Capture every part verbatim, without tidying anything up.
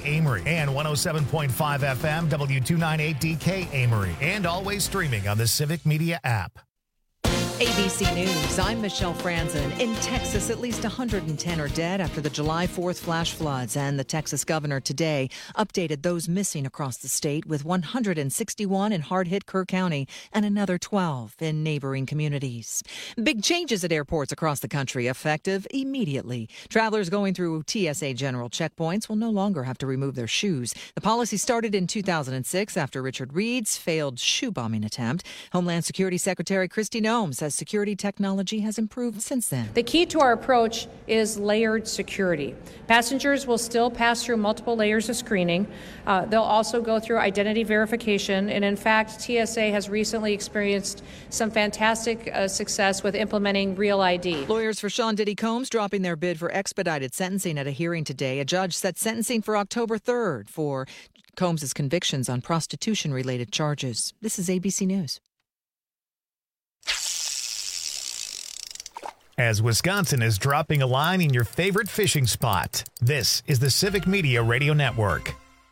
Amory, and one oh seven point five F M W two ninety-eight D K Amory, and always streaming on the Civic Media app. A B C News, I'm Michelle Franzen. In Texas, at least one hundred ten are dead after the July fourth flash floods, and the Texas governor today updated those missing across the state, with one hundred sixty-one in hard-hit Kerr County and another twelve in neighboring communities. Big changes at airports across the country, effective immediately. Travelers going through T S A general checkpoints will no longer have to remove their shoes. The policy started in two thousand six after Richard Reed's failed shoe bombing attempt. Homeland Security Secretary Kristi Noem says security technology has improved since then. The key to our approach is layered security. Passengers will still pass through multiple layers of screening. Uh, they'll also go through identity verification. And in fact, T S A has recently experienced some fantastic uh, success with implementing Real I D. Lawyers for Sean Diddy Combs dropping their bid for expedited sentencing at a hearing today. A judge set sentencing for October third for Combs' convictions on prostitution-related charges. This is A B C News. As Wisconsin is dropping a line in your favorite fishing spot, this is the Civic Media Radio Network.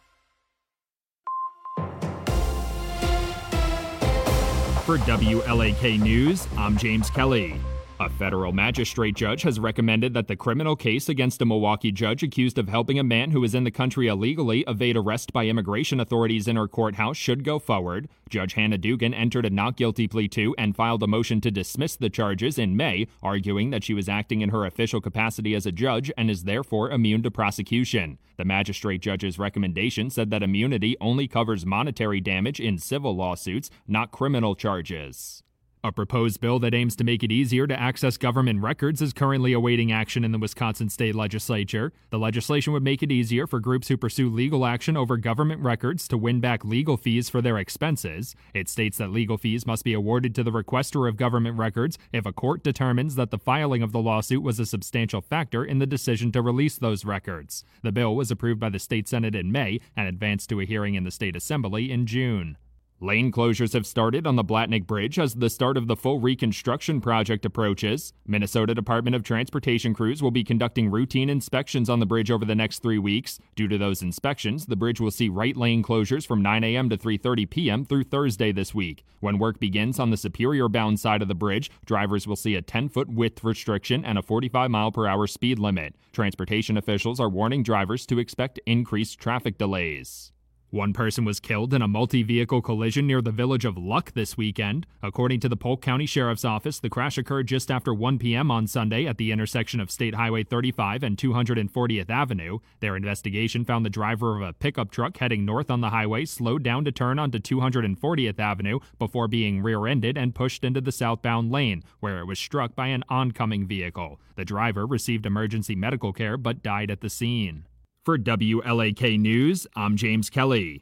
For W L A K News, I'm James Kelly. A federal magistrate judge has recommended that the criminal case against a Milwaukee judge accused of helping a man who is in the country illegally evade arrest by immigration authorities in her courthouse should go forward. Judge Hannah Dugan entered a not guilty plea to and filed a motion to dismiss the charges in May, arguing that she was acting in her official capacity as a judge and is therefore immune to prosecution. The magistrate judge's recommendation said that immunity only covers monetary damage in civil lawsuits, not criminal charges. A proposed bill that aims to make it easier to access government records is currently awaiting action in the Wisconsin State Legislature. The legislation would make it easier for groups who pursue legal action over government records to win back legal fees for their expenses. It states that legal fees must be awarded to the requester of government records if a court determines that the filing of the lawsuit was a substantial factor in the decision to release those records. The bill was approved by the State Senate in May and advanced to a hearing in the State Assembly in June. Lane closures have started on the Blatnick Bridge as the start of the full reconstruction project approaches. Minnesota Department of Transportation crews will be conducting routine inspections on the bridge over the next three weeks. Due to those inspections, the bridge will see right lane closures from nine a.m. to three thirty p.m. through Thursday this week. When work begins on the Superior-bound side of the bridge, drivers will see a ten-foot width restriction and a forty-five mile per hour speed limit. Transportation officials are warning drivers to expect increased traffic delays. One person was killed in a multi-vehicle collision near the village of Luck this weekend. According to the Polk County Sheriff's Office, the crash occurred just after one p.m. on Sunday at the intersection of State Highway thirty-five and two hundred fortieth Avenue. Their investigation found the driver of a pickup truck heading north on the highway slowed down to turn onto two hundred fortieth Avenue before being rear-ended and pushed into the southbound lane, where it was struck by an oncoming vehicle. The driver received emergency medical care but died at the scene. For W L A K News, I'm James Kelly.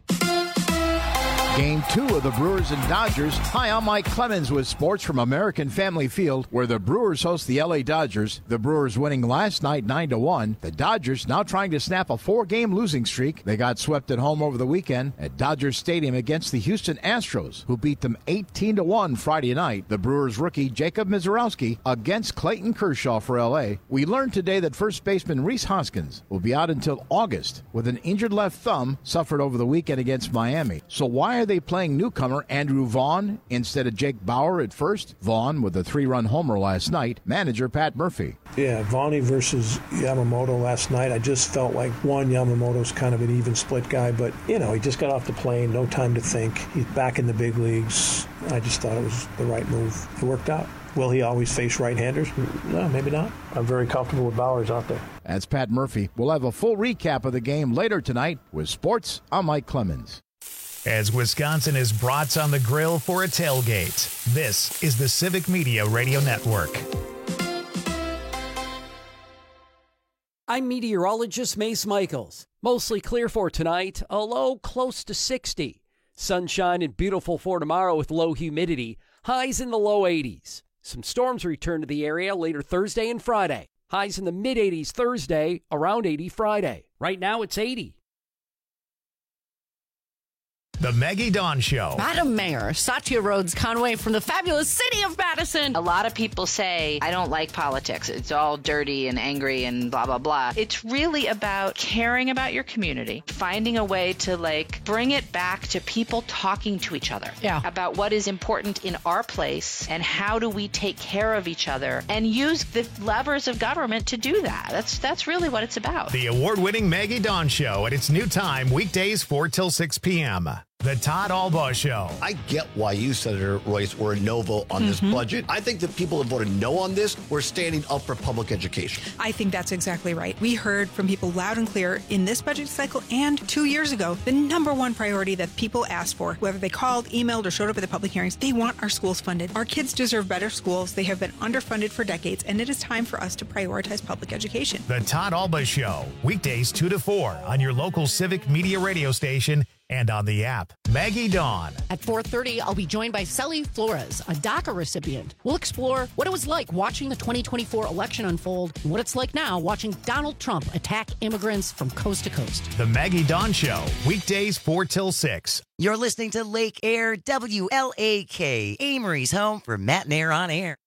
Game two of the Brewers and Dodgers. Hi, I'm Mike Clemens with sports from American Family Field, where the Brewers host the L A Dodgers. The Brewers winning last night nine to one. The Dodgers now trying to snap a four-game losing streak. They got swept at home over the weekend at Dodger Stadium against the Houston Astros, who beat them eighteen to one Friday night. The Brewers rookie Jacob Misiorowski against Clayton Kershaw for L A. We learned today that first baseman Rhys Hoskins will be out until August with an injured left thumb suffered over the weekend against Miami. So why are they playing newcomer Andrew Vaughn instead of Jake Bauer at first? Vaughn with a three-run homer last night. Manager Pat Murphy. Yeah, Vaughn versus Yamamoto last night. I just felt like, one, Yamamoto's kind of an even split guy, but, you know, he just got off the plane, no time to think. He's back in the big leagues. I just thought it was the right move. It worked out. Will he always face right-handers? No, maybe not. I'm very comfortable with Bowers out there. That's Pat Murphy. We'll have a full recap of the game later tonight. With sports, I'm Mike Clemens. As Wisconsin is brats on the grill for a tailgate, this is the Civic Media Radio Network. I'm meteorologist Mace Michaels. Mostly clear for tonight, a low close to sixty. Sunshine and beautiful for tomorrow with low humidity, highs in the low eighties. Some storms return to the area later Thursday and Friday. Highs in the mid-eighties Thursday, around eighty Friday. Right now it's eighty. The Maggie Dawn Show. Madam Mayor, Satya Rhodes Conway from the fabulous city of Madison. A lot of people say, I don't like politics. It's all dirty and angry and blah, blah, blah. It's really about caring about your community, finding a way to, like, bring it back to people talking to each other yeah. about what is important in our place and how do we take care of each other and use the levers of government to do that. That's, that's really what it's about. The award-winning Maggie Dawn Show at its new time, weekdays four till six p.m. The Todd Albaugh Show. I get why you, Senator Royce, were a no vote on mm-hmm. this budget. I think the people that voted no on this were standing up for public education. I think that's exactly right. We heard from people loud and clear in this budget cycle and two years ago, the number one priority that people asked for, whether they called, emailed, or showed up at the public hearings, they want our schools funded. Our kids deserve better schools. They have been underfunded for decades, and it is time for us to prioritize public education. The Todd Albaugh Show, weekdays two to four on your local Civic Media radio station and on the app. Maggie Dawn. At four thirty, I'll be joined by Celi Flores, a DACA recipient. We'll explore what it was like watching the twenty twenty-four election unfold and what it's like now watching Donald Trump attack immigrants from coast to coast. The Maggie Dawn Show, weekdays four till six. You're listening to Lake Air W L A K, Amory's home for Matt and Air on Air.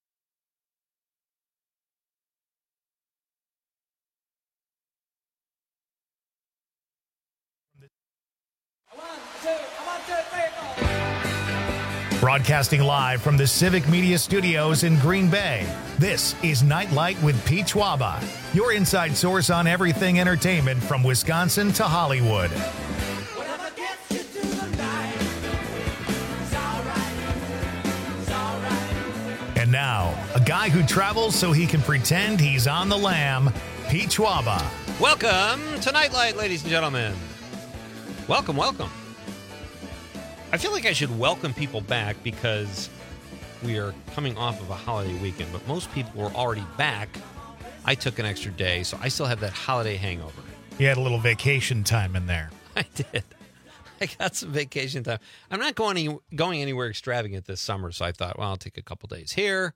Broadcasting live from the Civic Media Studios in Green Bay, this is Nightlight with Pete Schwaba, your inside source on everything entertainment from Wisconsin to Hollywood. And now, a guy who travels so he can pretend he's on the lam, Pete Schwaba. Welcome to Nightlight, ladies and gentlemen. Welcome, welcome. I feel like I should welcome people back because we are coming off of a holiday weekend, but most people were already back. I took an extra day, so I still have that holiday hangover. You had a little vacation time in there. I did. I got some vacation time. I'm not going any, going anywhere extravagant this summer, so I thought, well, I'll take a couple days here.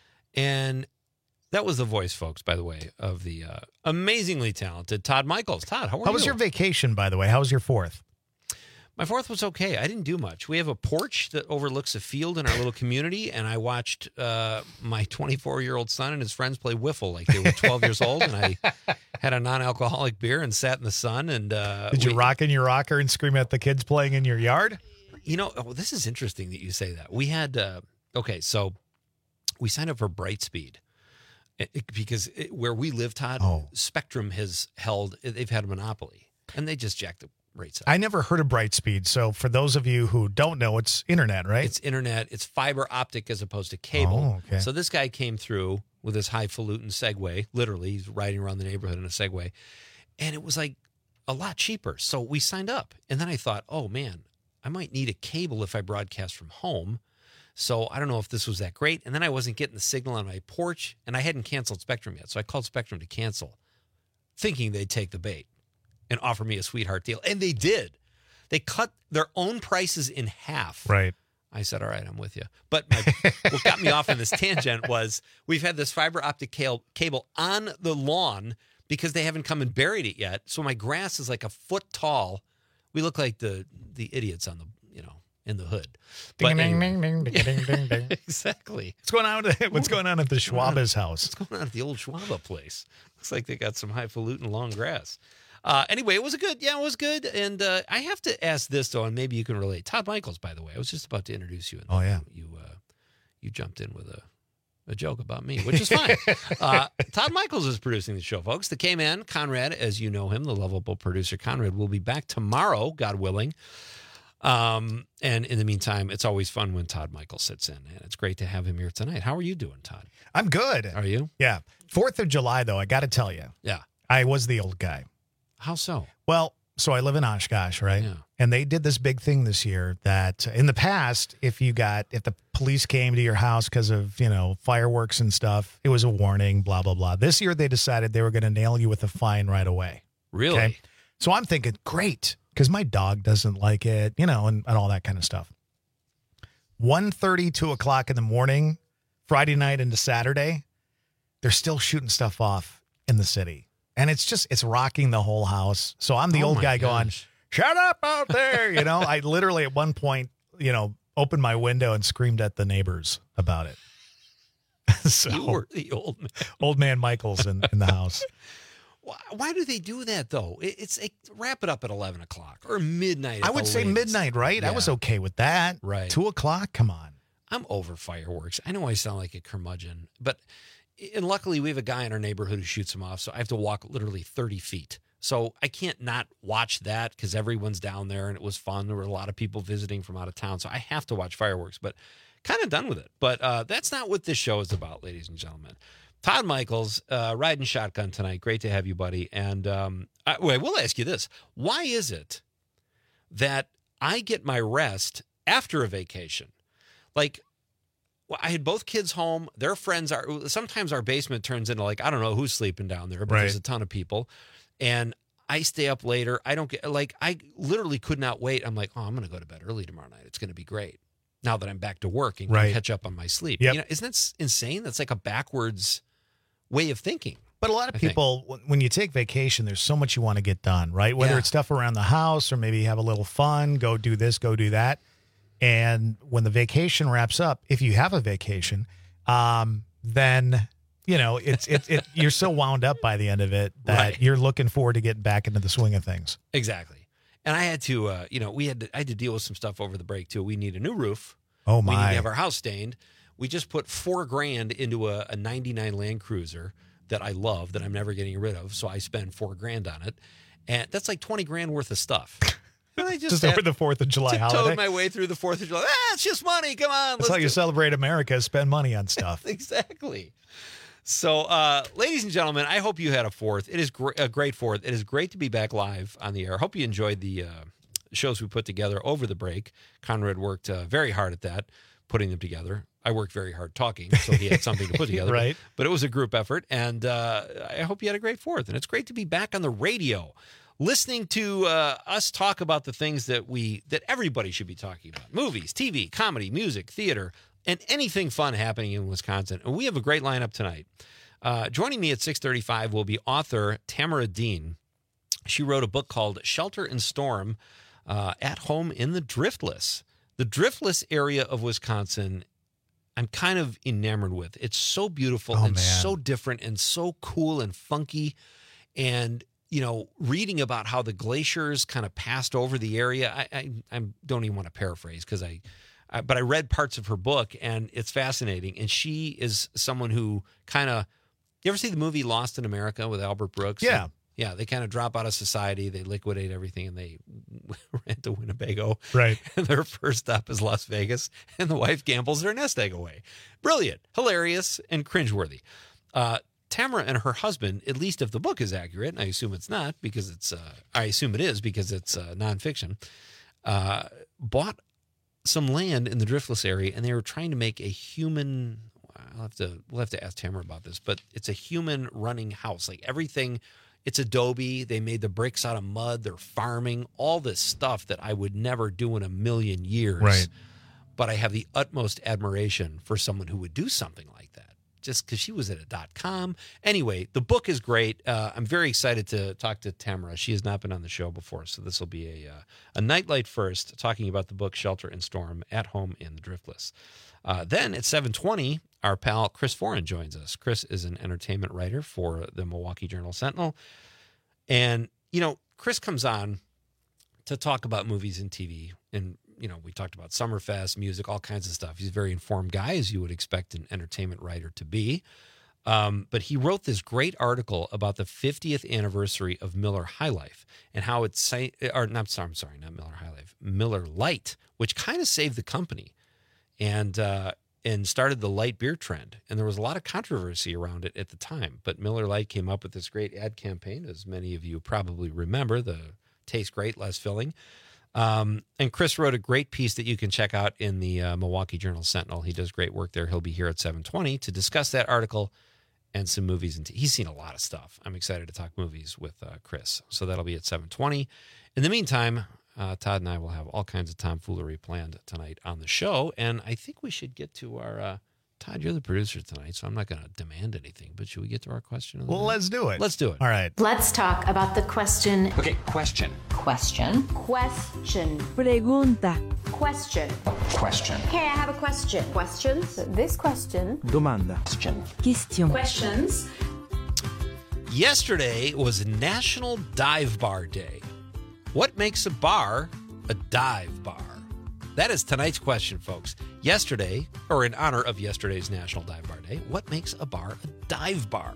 And that was the voice, folks, by the way, of the uh, amazingly talented Todd Michaels. Todd, how are you? How was your vacation, by the way? How was your fourth? My fourth was okay. I didn't do much. We have a porch that overlooks a field in our little community, and I watched uh, my twenty-four-year-old son and his friends play wiffle like they were twelve years old, and I had a non-alcoholic beer and sat in the sun. And uh, Did you we, rock in your rocker and scream at the kids playing in your yard? You know, oh, this is interesting that you say that. We had, uh, okay, so we signed up for Brightspeed. It, it, because it, where we live, Todd, oh. Spectrum has held, they've had a monopoly, and they just jacked the rates up. I never heard of Brightspeed, so for those of you who don't know, it's internet, right? It's internet. It's fiber optic as opposed to cable. Oh, okay. So this guy came through with his highfalutin Segway. Literally, he's riding around the neighborhood in a Segway, and it was like a lot cheaper. So we signed up, and then I thought, oh, man, I might need a cable if I broadcast from home. So I don't know if this was that great. And then I wasn't getting the signal on my porch, and I hadn't canceled Spectrum yet. So I called Spectrum to cancel, thinking they'd take the bait and offer me a sweetheart deal. And they did. They cut their own prices in half. Right. I said, all right, I'm with you. But my, what got me off on this tangent was we've had this fiber optic cable on the lawn because they haven't come and buried it yet. So my grass is like a foot tall. We look like the the idiots on the, you know, in the hood. Ding, ding, ding, ding, ding, ding, ding, ding. Exactly. What's going on? At, what's going on at the Schwaba's house? What's going on at the old Schwaba place? Looks like they got some highfalutin long grass. Uh, anyway, it was a good, yeah, it was good. And uh, I have to ask this, though, and maybe you can relate. Todd Michaels, by the way, I was just about to introduce you. And oh, yeah. You uh, you jumped in with a, a joke about me, which is fine. uh, Todd Michaels is producing the show, folks. The K-Man, Conrad, as you know him, the lovable producer Conrad, will be back tomorrow, God willing. Um, and in the meantime, it's always fun when Todd Michaels sits in, and it's great to have him here tonight. How are you doing, Todd? I'm good. Are you? Yeah. Fourth of July, though, I got to tell you. Yeah. I was the old guy. How so? Well, so I live in Oshkosh, right? Yeah. And they did this big thing this year that in the past, if you got, if the police came to your house because of, you know, fireworks and stuff, it was a warning, blah, blah, blah. This year, they decided they were going to nail you with a fine right away. Really? Okay? So I'm thinking, great, because my dog doesn't like it, you know, and, and all that kind of stuff. one thirty, two o'clock in the morning, Friday night into Saturday, they're still shooting stuff off in the city. And it's just, it's rocking the whole house. So I'm the oh old guy gosh. going, shut up out there. You know, I literally at one point, you know, opened my window and screamed at the neighbors about it. So, you were the old man. Old man Michael's in, in the house. Why, why do they do that, though? It, it's it, wrap it up at eleven o'clock or midnight. I would say latest. midnight, right? Yeah. I was okay with that. Right. Two o'clock? Come on. I'm over fireworks. I know I sound like a curmudgeon, but and luckily we have a guy in our neighborhood who shoots them off, so I have to walk literally thirty feet. So I can't not watch that because everyone's down there and it was fun. There were a lot of people visiting from out of town, so I have to watch fireworks, but kind of done with it. But uh, that's not what this show is about, ladies and gentlemen. Todd Michaels, uh, riding shotgun tonight. Great to have you, buddy. And um, I, wait, we'll ask you this. Why is it that I get my rest after a vacation? Like, well, I had both kids home. Their friends are, sometimes our basement turns into like, I don't know who's sleeping down there, but right. There's a ton of people. And I stay up later. I don't get, like, I literally could not wait. I'm like, oh, I'm going to go to bed early tomorrow night. It's going to be great. Now that I'm back to work and right. can catch up on my sleep. Yep. You know, isn't that insane? That's like a backwards way of thinking. But a lot of I people, think. when you take vacation, there's so much you want to get done, right? Whether Yeah. it's stuff around the house or maybe have a little fun, go do this, go do that. And when the vacation wraps up, if you have a vacation, um, then, you know, it's it's it, you're so wound up by the end of it that Right. you're looking forward to getting back into the swing of things. Exactly. And I had to, uh, you know, we had to, I had to deal with some stuff over the break too. We need a new roof. Oh We need my! to have our house stained. We just put four grand into a, a ninety-nine Land Cruiser that I love, that I'm never getting rid of. So I spend four grand on it, and that's like twenty grand worth of stuff. And I just, Just over the Fourth of July tiptoed holiday. my way through the Fourth of July. Ah, it's just money. Come on, That's how let's you do- celebrate America: spend money on stuff. Exactly. So, uh, ladies and gentlemen, I hope you had a fourth. It is gr- a great fourth. It is great to be back live on the air. I hope you enjoyed the uh, shows we put together over the break. Conrad worked uh, very hard at that, putting them together. I worked very hard talking, so he had something to put together. Right. But it was a group effort, and uh, I hope you had a great fourth. And it's great to be back on the radio, listening to uh, us talk about the things that we that everybody should be talking about: movies, T V, comedy, music, theater, and anything fun happening in Wisconsin. And we have a great lineup tonight. Uh, joining me at six thirty-five will be author Tamara Dean. She wrote a book called Shelter and Storm, uh, At Home in the Driftless. The Driftless area of Wisconsin, I'm kind of enamored with. It's so beautiful Oh, and man. so different and so cool and funky. And, you know, reading about how the glaciers kind of passed over the area, I, I, I don't even want to paraphrase because I, I, but I read parts of her book and it's fascinating. And she is someone who kind of, you ever see the movie Lost in America with Albert Brooks? Yeah. And, yeah, they kind of drop out of society, they liquidate everything, and they rent to Winnebago. Right. And their first stop is Las Vegas, and the wife gambles their nest egg away. Brilliant, hilarious, and cringeworthy. Uh, Tamara and her husband, at least if the book is accurate, and I assume it's not because it's, uh, I assume it is because it's uh, nonfiction, uh, bought some land in the Driftless area, and they were trying to make a human. I'll have to. We'll have to ask Tamara about this, but it's a human running house. Like everything, it's adobe. They made the bricks out of mud. They're farming all this stuff that I would never do in a million years. Right. But I have the utmost admiration for someone who would do something like that. Just because she was at a dot com. Anyway, the book is great. Uh, I'm very excited to talk to Tamara. She has not been on the show before, so this will be a uh, a nightlight first, talking about the book Shelter and Storm, At Home in the Driftless. Uh, then at seven twenty, our pal Chris Foran joins us. Chris is an entertainment writer for the Milwaukee Journal-Sentinel. And, you know, Chris comes on to talk about movies and T V. And, you know, we talked about Summerfest, music, all kinds of stuff. He's a very informed guy, as you would expect an entertainment writer to be. Um, but he wrote this great article about the fiftieth anniversary of Miller High Life and how it's, or not, sorry, I'm sorry, not Miller High Life, Miller Lite, which kind of saved the company. And uh, and started the light beer trend. And there was a lot of controversy around it at the time. But Miller Lite came up with this great ad campaign, as many of you probably remember, the taste great, less filling. Um, and Chris wrote a great piece that you can check out in the uh, Milwaukee Journal-Sentinel. He does great work there. He'll be here at seven twenty to discuss that article and some movies. And t- he's seen a lot of stuff. I'm excited to talk movies with uh, Chris. So that'll be at seven twenty. In the meantime, Uh, Todd and I will have all kinds of tomfoolery planned tonight on the show. And I think we should get to our, uh, Todd, you're the producer tonight, so I'm not going to demand anything, but should we get to our question? Of the Well, night? let's do it. Let's do it. All right. Let's talk about the question. Okay, question. Question. Question. Pregunta. Question. Question. Hey, I have a question. Questions. This question. Domanda. Question. Question. Questions. Yesterday was National Dive Bar Day. What makes a bar a dive bar? That is tonight's question, folks. Yesterday, or in honor of yesterday's National Dive Bar Day, what makes a bar a dive bar?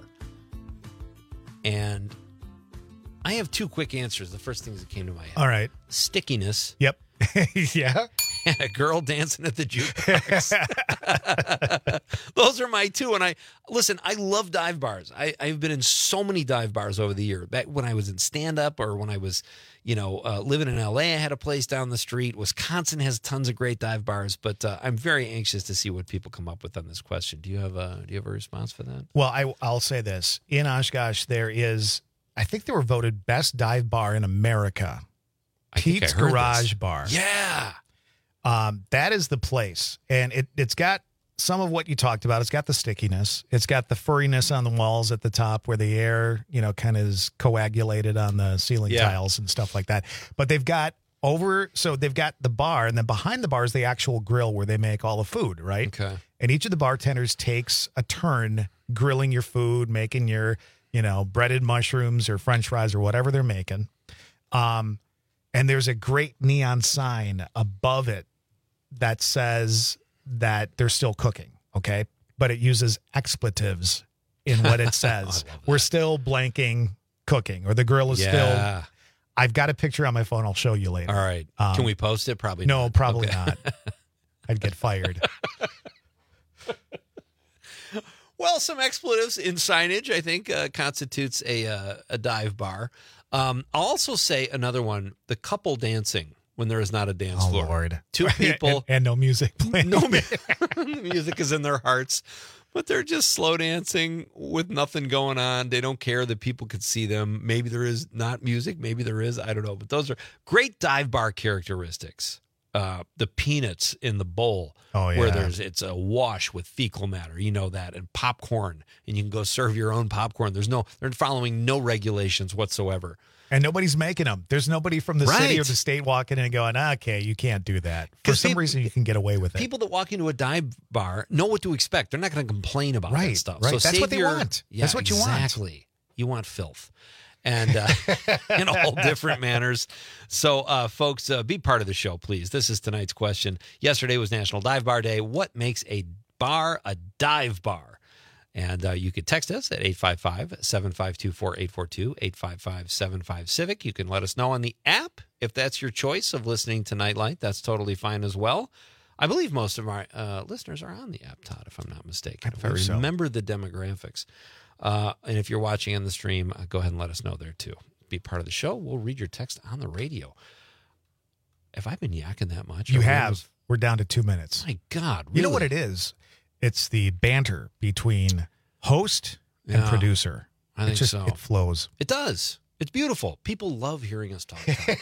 And I have two quick answers. The first things that came to my head. All right. Stickiness. Yep. Yeah. And a girl dancing at the jukebox. Those are my two. And I, listen, I love dive bars. I, I've been in so many dive bars over the year. Back when I was in stand-up or when I was, you know, uh, living in L A, I had a place down the street. Wisconsin has tons of great dive bars. But uh, I'm very anxious to see what people come up with on this question. Do you have a, do you have a response for that? Well, I, I'll say this. In Oshkosh, there is, I think they were voted best dive bar in America. I Pete's think I heard Garage this. Bar. Yeah. Um, that is the place. And it, it's got some of what you talked about. It's got the stickiness. It's got the furriness on the walls at the top where the air, you know, kind of is coagulated on the ceiling Yeah. tiles and stuff like that. But they've got over, so they've got the bar, and then behind the bar is the actual grill where they make all the food, right? Okay. And each of the bartenders takes a turn grilling your food, making your, you know, breaded mushrooms or French fries or whatever they're making. Um, and there's a great neon sign above it that says that they're still cooking, okay? But it uses expletives in what it says. We're still blanking cooking, or the grill is Yeah. still... I've got a picture on my phone. I'll show you later. All right. Um, Can we post it? Probably No, not. probably Okay. not. I'd get fired. Well, some expletives in signage, I think, uh, constitutes a uh, a dive bar. Um, I'll also say another one, the couple dancing when there is not a dance Oh, floor. Lord. Two people. and, and no music playing. No mu- music is in their hearts, but they're just slow dancing with nothing going on. They don't care that people could see them. Maybe there is not music. Maybe there is. I don't know. But those are great dive bar characteristics. Uh, the peanuts in the bowl, Oh, where yeah. there's it's a wash with fecal matter, you know that, and popcorn, and you can go serve your own popcorn. There's no, they're following no regulations whatsoever. And nobody's making them. There's nobody from the city or Right. the state walking in and going, okay, you can't do that. For 'Cause some people- reason, you can get away with it. People that walk into a dive bar know what to expect. They're not going to complain about Right, that stuff. right. So That's save what they your- want. Yeah, That's what you want. Exactly. You want filth. And uh, in all different manners. So, uh, folks, uh, be part of the show, please. This is tonight's question. Yesterday was National Dive Bar Day. What makes a bar a dive bar? And uh, you could text us at eight five five, seven five two, four eight four two, eight five five, seven five, CIVIC. You can let us know on the app if that's your choice of listening to Nightlight. That's totally fine as well. I believe most of our uh, listeners are on the app, Todd, if I'm not mistaken. I if I believe so. remember the demographics. Uh, and if you're watching on the stream, uh, go ahead and let us know there too. Be part of the show. We'll read your text on the radio. Have I been yakking that much? You Are we have. almost- We're down to two minutes. My God. You know what really? it is? It's the banter between host and Yeah, producer. I It think just, so. It flows. It does. It's beautiful. People love hearing us talk.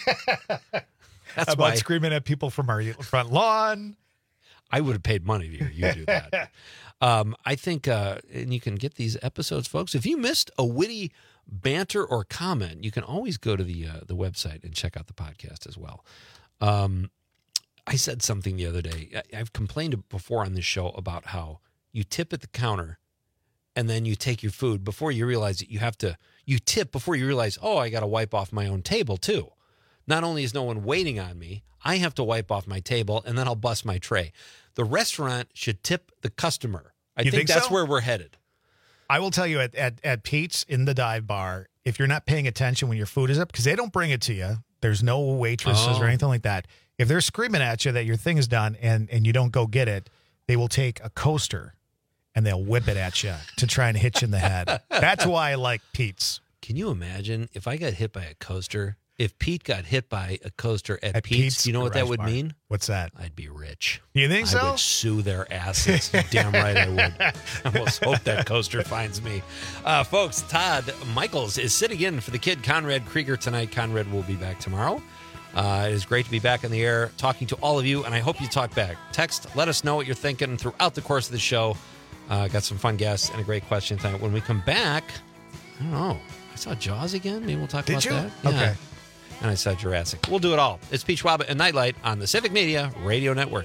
That's About why screaming at people from our front lawn. I would have paid money to hear you do that. um, I think, uh, and you can get these episodes, folks. If you missed a witty banter or comment, you can always go to the uh, the website and check out the podcast as well. Um, I said something the other day. I, I've complained before on this show about how you tip at the counter and then you take your food before you realize that you have to, you tip before you realize, oh, I got to wipe off my own table too. Not only is no one waiting on me, I have to wipe off my table and then I'll bust my tray. The restaurant should tip the customer. I You think, think that's so? where we're headed. I will tell you at, at, at Pete's in the dive bar, if you're not paying attention when your food is up, because they don't bring it to you, there's no waitresses Oh. or anything like that. If they're screaming at you that your thing is done and, and you don't go get it, they will take a coaster and they'll whip it at you to try and hit you in the head. That's why I like Pete's. Can you imagine if I got hit by a coaster? If Pete got hit by a coaster at, At Pete's, Pete's do you know what that Garage would Bar. mean? What's that? I'd be rich. You think I so? would sue their asses. Damn right I would. I almost hope that coaster finds me. Uh, folks, Todd Michaels is sitting in for the kid Conrad Krieger tonight. Conrad will be back tomorrow. Uh, it is great to be back in the air talking to all of you, and I hope you talk back. Text, let us know what you're thinking throughout the course of the show. Uh, got some fun guests and a great question tonight. When we come back, I don't know. I saw Jaws again. Maybe we'll talk Did about you? that. Okay. and I saw Jurassic. We'll do it all. It's Pete Schwab and Nightlight on the Civic Media Radio Network.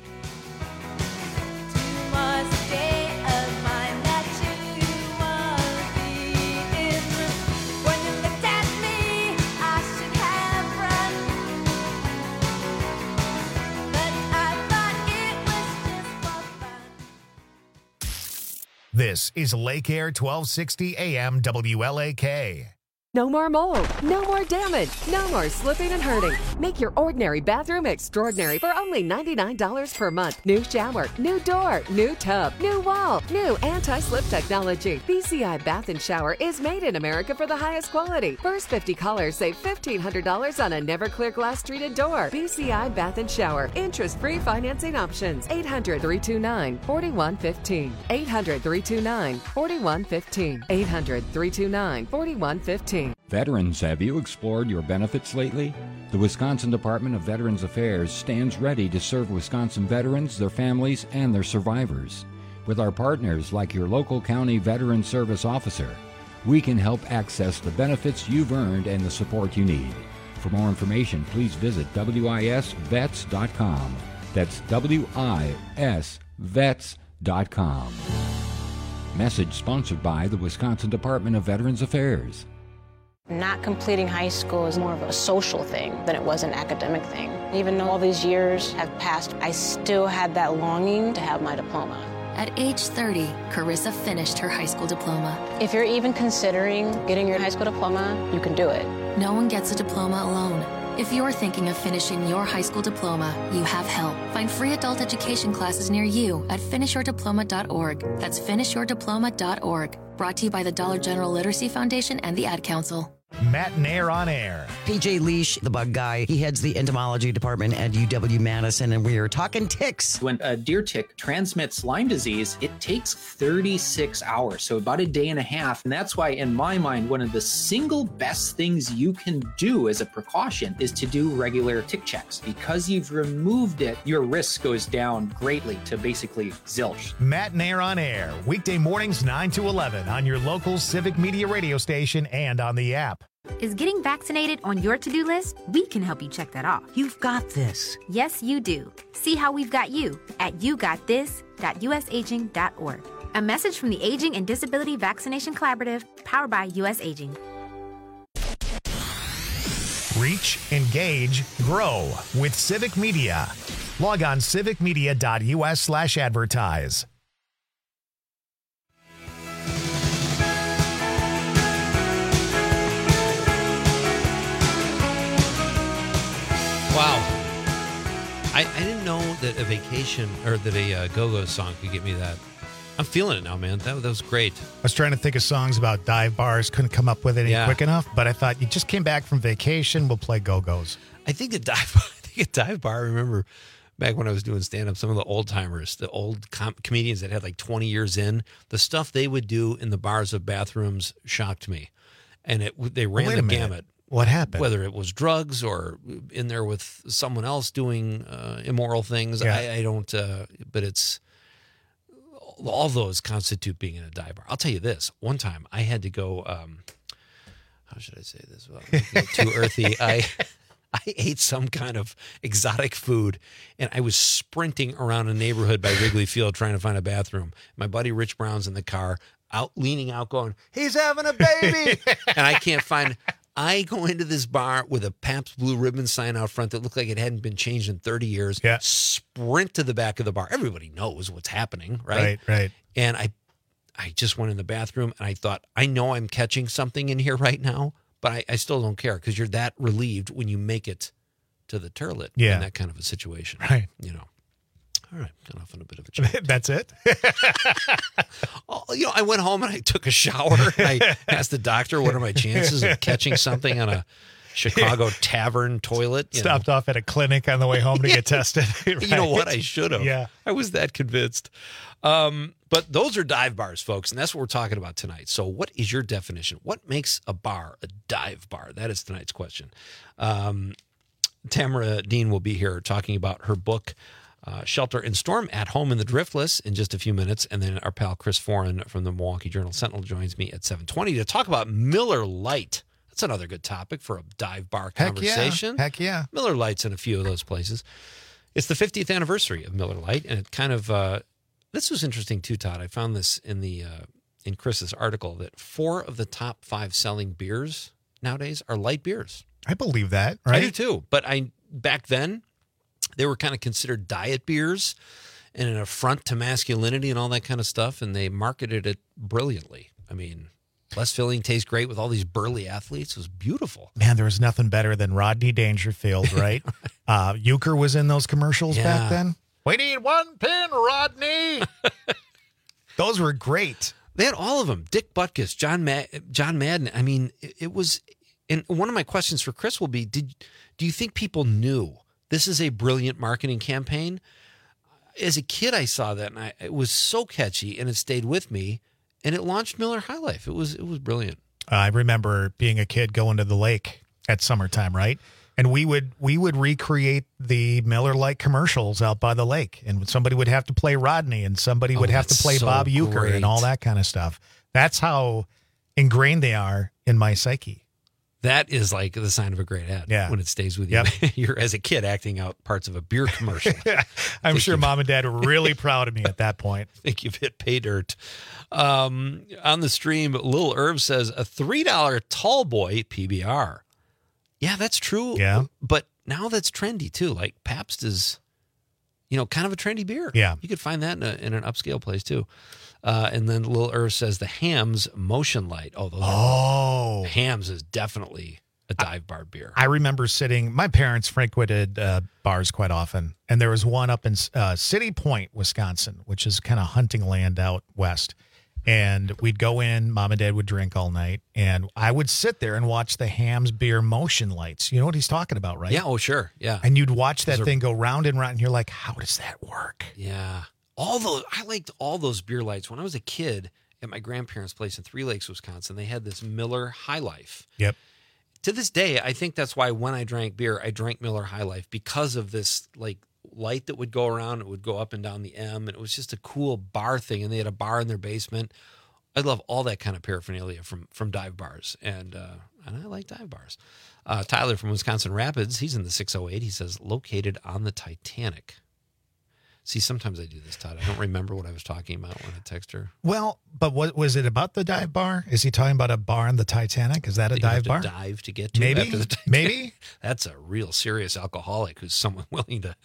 This is Lake Air twelve sixty A M W L A K. No more mold, no more damage, no more slipping and hurting. Make your ordinary bathroom extraordinary for only ninety-nine dollars per month. New shower, new door, new tub, new wall, new anti-slip technology. B C I Bath and Shower is made in America for the highest quality. First fifty callers save fifteen hundred dollars on a never clear glass treated door. B C I Bath and Shower. Interest-free financing options. eight hundred, three two nine, four one one five. eight hundred, three two nine, four one one five. eight hundred, three two nine, four one one five. Veterans, have you explored your benefits lately? The Wisconsin Department of Veterans Affairs stands ready to serve Wisconsin veterans, their families, and their survivors. With our partners like your local county veteran service officer, we can help access the benefits you've earned and the support you need. For more information, please visit W I S vets dot com. That's W I S vets dot com. Message sponsored by the Wisconsin Department of Veterans Affairs. Not completing high school is more of a social thing than it was an academic thing. Even though all these years have passed, I still had that longing to have my diploma. At age thirty, Carissa finished her high school diploma. If you're even considering getting your high school diploma, you can do it. No one gets a diploma alone. If you're thinking of finishing your high school diploma, you have help. Find free adult education classes near you at finish your diploma dot org. That's finish your diploma dot org. Brought to you by the Dollar General Literacy Foundation and the Ad Council. Matt Nair on air. P J Leash, the bug guy, he heads the entomology department at U W Madison, and we are talking ticks. When a deer tick transmits Lyme disease, it takes thirty-six hours, so about a day and a half. And that's why, in my mind, one of the single best things you can do as a precaution is to do regular tick checks. Because you've removed it, your risk goes down greatly to basically zilch. Matt Nair on air, weekday mornings nine to eleven on your local Civic Media radio station and on the app. Is getting vaccinated on your to-do list? We can help you check that off. You've got this. Yes, you do. See how we've got you at you got this dot u s aging dot org. A message from the Aging and Disability Vaccination Collaborative, powered by U S Aging. Reach, engage, grow with Civic Media. Log on civic media dot u s slash advertise. Wow. I, I didn't know that a vacation or that a uh, Go-Go song could get me that. I'm feeling it now, man. That, that was great. I was trying to think of songs about dive bars. Couldn't come up with any Yeah. quick enough, but I thought you just came back from vacation. We'll play Go-Go's. I think a dive bar, I think a dive bar, I remember back when I was doing stand-up, some of the old-timers, the old com- comedians that had like twenty years in, the stuff they would do in the bars of bathrooms shocked me. And it they ran Wait a the minute. gamut. What happened? Whether it was drugs or in there with someone else doing uh, immoral things, Yeah. I, I don't. Uh, but it's all those constitute being in a dive bar. I'll tell you this: one time I had to go. Um, how should I say this? Well, too earthy. I I ate some kind of exotic food, and I was sprinting around a neighborhood by Wrigley Field trying to find a bathroom. My buddy Rich Brown's in the car, out leaning out, going, "He's having a baby," and I can't find. I go into this bar with a Pabst Blue Ribbon sign out front that looked like it hadn't been changed in thirty years. Yeah. Sprint to the back of the bar. Everybody knows what's happening, right? Right, right. And I I just went in the bathroom and I thought, I know I'm catching something in here right now, but I, I still don't care because you're that relieved when you make it to the toilet Yeah. in that kind of a situation. Right. You know. All right, got off on a bit of a chat. That's it? Oh, you know, I went home and I took a shower. And I asked the doctor, what are my chances of catching something on a Chicago tavern toilet? You Stopped off at a clinic on the way home to get tested. know. You know Right. what? I should have. Yeah. I was that convinced. Um, but those are dive bars, folks, and that's what we're talking about tonight. So what is your definition? What makes a bar a dive bar? That is tonight's question. Um, Tamara Dean will be here talking about her book, Uh, Shelter and Storm at Home in the Driftless in just a few minutes. And then our pal Chris Foran from the Milwaukee Journal Sentinel joins me at seven twenty to talk about Miller Lite. That's another good topic for a dive bar Heck conversation. yeah. Heck yeah. Miller Lite's in a few of those places. It's the fiftieth anniversary of Miller Lite, and it kind of uh, this was interesting too, Todd. I found this in the uh, in Chris's article that four of the top five selling beers nowadays are light beers. I believe that, right? I do too. But I back then they were kind of considered diet beers and an affront to masculinity and all that kind of stuff, and they marketed it brilliantly. I mean, less filling, tastes great with all these burly athletes. It was beautiful. Man, there was nothing better than Rodney Dangerfield, right? uh, Euchre was in those commercials Yeah. back then. We need one pin, Rodney. Those were great. They had all of them. Dick Butkus, John Ma- John Madden. I mean, it, it was. And one of my questions for Chris will be: Did do you think people knew this is a brilliant marketing campaign? As a kid, I saw that, and I, it was so catchy, and it stayed with me, and it launched Miller High Life. It was it was brilliant. I remember being a kid going to the lake at summertime, right? And we would we would recreate the Miller Lite commercials out by the lake, and somebody would have to play Rodney, and somebody Oh, would have to that's play so Bob Euchre, great. and all that kind of stuff. That's how ingrained they are in my psyche. That is like the sign of a great ad. Yeah. When it stays with you. Yep. You're as a kid acting out parts of a beer commercial. I'm Think sure you've- mom and dad were really proud of me at that point. I think you've hit pay dirt. Um, on the stream, Lil Irv says a three dollar tall boy P B R. Yeah, that's true. Yeah. But now that's trendy too. Like Pabst is, you know, kind of a trendy beer. Yeah. You could find that in, a, in an upscale place too. Uh, and then Lil Irv says the Hams Motion Light. Oh, those Oh. are, Hams is definitely a dive bar beer. I remember sitting, my parents frequented uh, bars quite often, and there was one up in uh, City Point, Wisconsin, which is kind of hunting land out west. And we'd go in, mom and dad would drink all night, and I would sit there and watch the Hams beer motion lights. You know what he's talking about, right? Yeah, oh, sure. Yeah. And you'd watch that Those are- thing go round and round, and you're like, how does that work? Yeah. All those, I liked all those beer lights. When I was a kid at my grandparents' place in Three Lakes, Wisconsin, they had this Miller High Life. Yep. To this day, I think that's why when I drank beer, I drank Miller High Life because of this like light that would go around. It would go up and down the M, and it was just a cool bar thing. And they had a bar in their basement. I love all that kind of paraphernalia from from dive bars, and uh, and I like dive bars. Uh, Tyler from Wisconsin Rapids, he's in the six oh eight. He says located on the Titanic. See, sometimes I do this, Todd. I don't remember what I was talking about when I text her. Well, but what was it about the dive bar? Is he talking about a bar on the Titanic? Is that a That you have dive to bar? dive to get to Maybe. after the Titanic. Maybe. That's a real serious alcoholic who's someone willing to.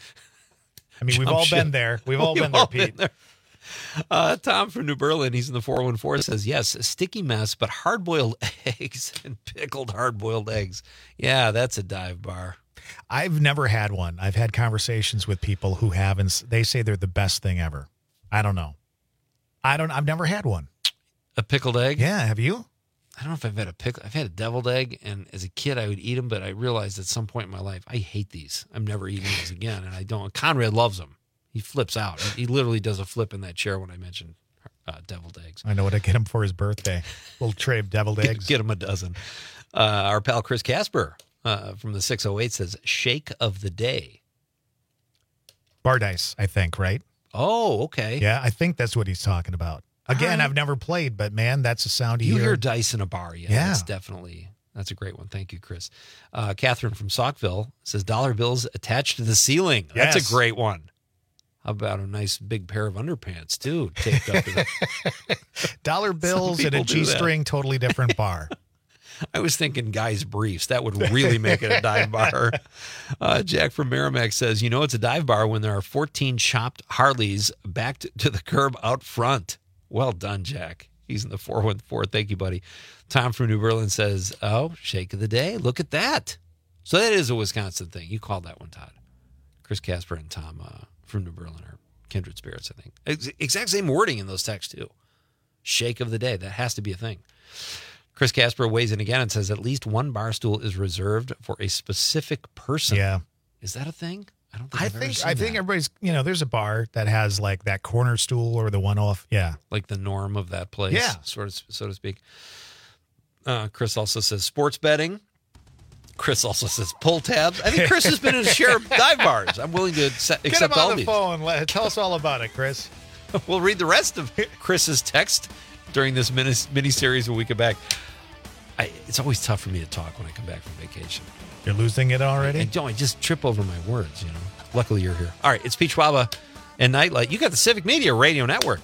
I mean, we've jump all ship. been there. We've all We've been there, all Pete. there. Uh, Tom from New Berlin, he's in the four one four, says, yes, a sticky mess, but hard-boiled eggs and pickled hard-boiled eggs. Yeah, that's a dive bar. I've never had one. I've had conversations with people who have, and s- they say they're the best thing ever. I don't know. I don't. I've never had one. A pickled egg? Yeah, have you? I don't know if I've had a pickle. I've had a deviled egg, and as a kid, I would eat them, but I realized at some point in my life, I hate these. I'm never eating these again, and I don't. Conrad loves them. He flips out. He literally does a flip in that chair when I mention uh, deviled eggs. I know what I get him for his birthday. little tray of deviled Get, eggs. get him a dozen. Uh, our pal Chris Casper uh, from the six oh eight says, shake of the day. Bar dice, I think, right? Oh, okay. Yeah, I think that's what he's talking about. Again, right. I've never played, but man, that's a sound You you hear dice in a bar. Yeah, Yeah. that's definitely, that's a great one. Thank you, Chris. Uh, Catherine from Saukville says, dollar bills attached to the ceiling. That's Yes. a great one. How about a nice big pair of underpants, too, taped up to the... Dollar bills and a people do that. G-string, totally different bar. I was thinking guys' briefs. That would really make it a dive bar. Uh, Jack from Merrimack says, you know, it's a dive bar when there are fourteen chopped Harleys backed to the curb out front. Well done, Jack. He's in the four one four. Thank you, buddy. Tom from New Berlin says, oh, shake of the day. Look at that. So that is a Wisconsin thing. You called that one, Todd. Chris Casper and Tom uh, from New Berlin are kindred spirits, I think. Ex- exact same wording in those texts, too. Shake of the day. That has to be a thing. Chris Casper weighs in again and says at least one bar stool is reserved for a specific person. Yeah. Is that a thing? I don't think I I've ever think seen I think that. everybody's, you know, there's a bar that has like that corner stool or the one off. Yeah. Like the norm of that place, Yeah. sort of, so to speak. Uh, Chris also says sports betting. Chris also says pull tabs. I think Chris has been in a share of dive bars. I'm willing to accept, Get accept him on all the these. phone. Let, tell us all about it, Chris. We'll read the rest of Chris's text during this mini, mini series when we come back. I, it's always tough for me to talk when I come back from vacation. You're losing it already? I, I don't. I just trip over my words, you know. Luckily, you're here. All right, it's Pete Schwaba and Nightlight. You got the Civic Media Radio Network.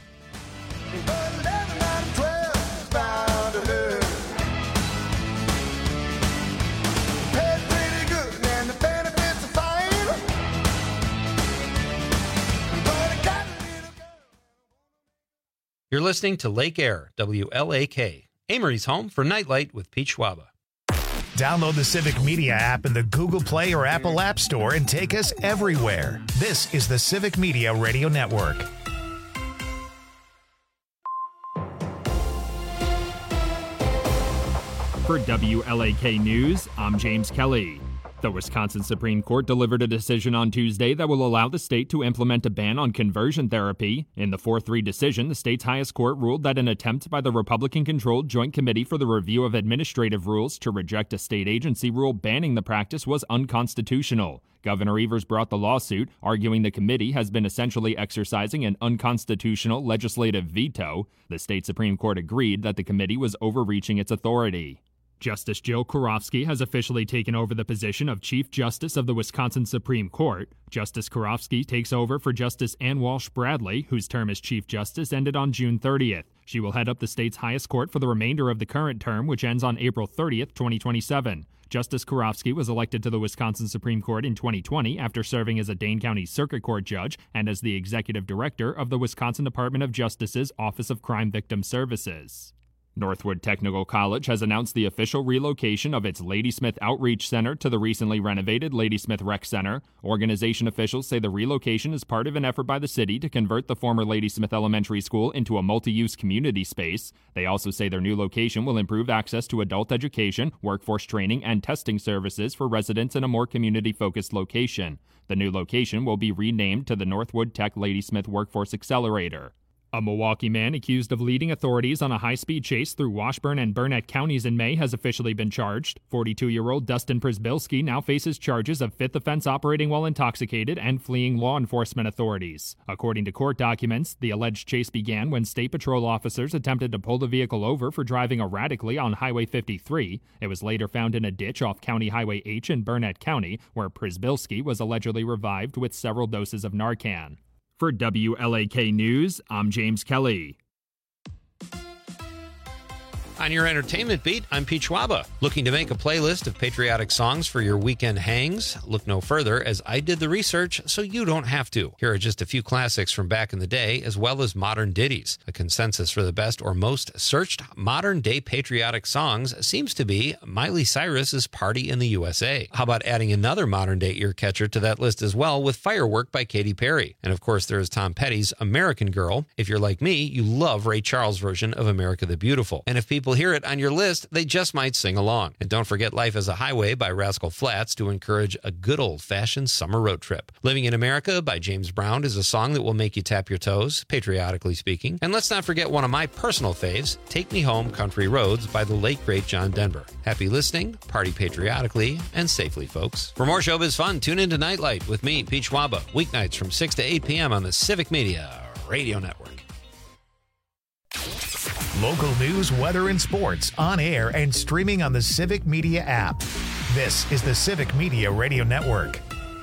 You're listening to Lake Air, W L A K, Amory's home for Nightlight with Pete Schwaba. Download the Civic Media app in the Google Play or Apple App Store and take us everywhere. This is the Civic Media Radio Network. For W L A K News, I'm James Kelly. The Wisconsin Supreme Court delivered a decision on Tuesday that will allow the state to implement a ban on conversion therapy. In the four three decision, the state's highest court ruled that an attempt by the Republican-controlled Joint Committee for the Review of Administrative Rules to reject a state agency rule banning the practice was unconstitutional. Governor Evers brought the lawsuit, arguing the committee has been essentially exercising an unconstitutional legislative veto. The state Supreme Court agreed that the committee was overreaching its authority. Justice Jill Karofsky has officially taken over the position of Chief Justice of the Wisconsin Supreme Court. Justice Karofsky takes over for Justice Ann Walsh Bradley, whose term as Chief Justice ended on June thirtieth. She will head up the state's highest court for the remainder of the current term, which ends on April thirtieth, twenty twenty-seven. Justice Karofsky was elected to the Wisconsin Supreme Court in twenty twenty after serving as a Dane County Circuit Court judge and as the executive director of the Wisconsin Department of Justice's Office of Crime Victim Services. Northwood Technical College has announced the official relocation of its Ladysmith Outreach Center to the recently renovated Ladysmith Rec Center. Organization officials say the relocation is part of an effort by the city to convert the former Ladysmith Elementary School into a multi-use community space. They also say their new location will improve access to adult education, workforce training, and testing services for residents in a more community-focused location. The new location will be renamed to the Northwood Tech Ladysmith Workforce Accelerator. A Milwaukee man accused of leading authorities on a high-speed chase through Washburn and Burnett counties in May has officially been charged. forty-two-year-old Dustin Przybylski now faces charges of fifth offense operating while intoxicated and fleeing law enforcement authorities. According to court documents, the alleged chase began when State Patrol officers attempted to pull the vehicle over for driving erratically on Highway fifty-three. It was later found in a ditch off County Highway H in Burnett County, where Przybylski was allegedly revived with several doses of Narcan. For W L A K News, I'm James Kelly. On your entertainment beat, I'm Pete Schwaba. Looking to make a playlist of patriotic songs for your weekend hangs? Look no further, as I did the research so you don't have to. Here are just a few classics from back in the day, as well as modern ditties. A consensus for the best or most searched modern-day patriotic songs seems to be Miley Cyrus's Party in the U S A. How about adding another modern-day ear-catcher to that list as well with Firework by Katy Perry? And of course, there is Tom Petty's American Girl. If you're like me, you love Ray Charles' version of America the Beautiful. And if people hear it on your list, they just might sing along. And don't forget Life as a Highway by Rascal Flatts to encourage a good old-fashioned summer road trip. Living in America by James Brown is a song that will make you tap your toes, patriotically speaking. And let's not forget one of my personal faves, Take Me Home, Country Roads by the late, great John Denver. Happy listening, party patriotically, and safely, folks. For more showbiz fun, tune into Nightlight with me, Pete Schwaba, weeknights from six to eight p.m. on the Civic Media Radio Network. Local news, weather, and sports on air and streaming on the Civic Media app. This is the Civic Media Radio Network.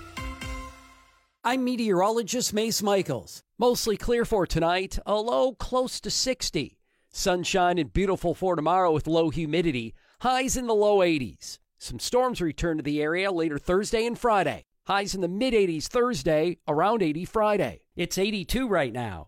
I'm meteorologist Mace Michaels. Mostly clear for tonight, a low close to sixty. Sunshine and beautiful for tomorrow with low humidity, highs in the low eighties. Some storms return to the area later Thursday and Friday. Highs in the mid-eighties Thursday, around eighty Friday. It's eighty-two right now.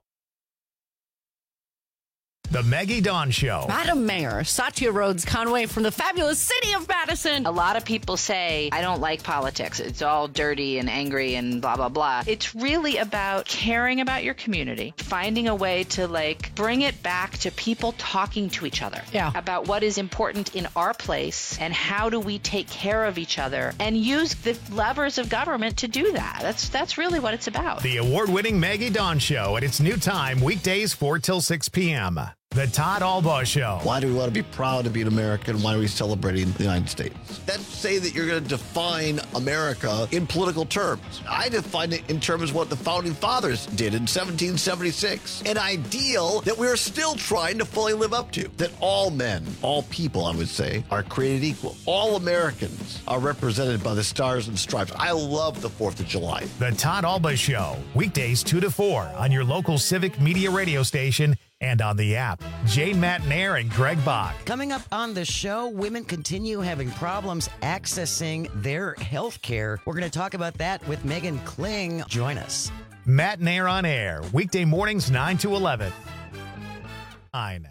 The Maggie Dawn Show. Madam Mayor, Satya Rhodes Conway from the fabulous city of Madison. A lot of people say, I don't like politics. It's all dirty and angry and blah, blah, blah. It's really about caring about your community, finding a way to, like, bring it back to people talking to each other. Yeah. About what is important in our place and how do we take care of each other and use the levers of government to do that. That's, that's really what it's about. The award-winning Maggie Dawn Show at its new time, weekdays four till six p.m. The Todd Albaugh Show. Why do we want to be proud to be an American? Why are we celebrating the United States? That's say that you're going to define America in political terms. I define it in terms of what the Founding Fathers did in seventeen seventy-six. An ideal that we're still trying to fully live up to. That all men, all people, I would say, are created equal. All Americans are represented by the stars and stripes. I love the fourth of July. The Todd Albaugh Show. Weekdays two to four on your local Civic Media radio station and on the app. Jane Matnair and Greg Bach. Coming up on the show, women continue having problems accessing their health care. We're going to talk about that with Megan Kling. Join us. Matnair on air. Weekday mornings nine to eleven. Nine.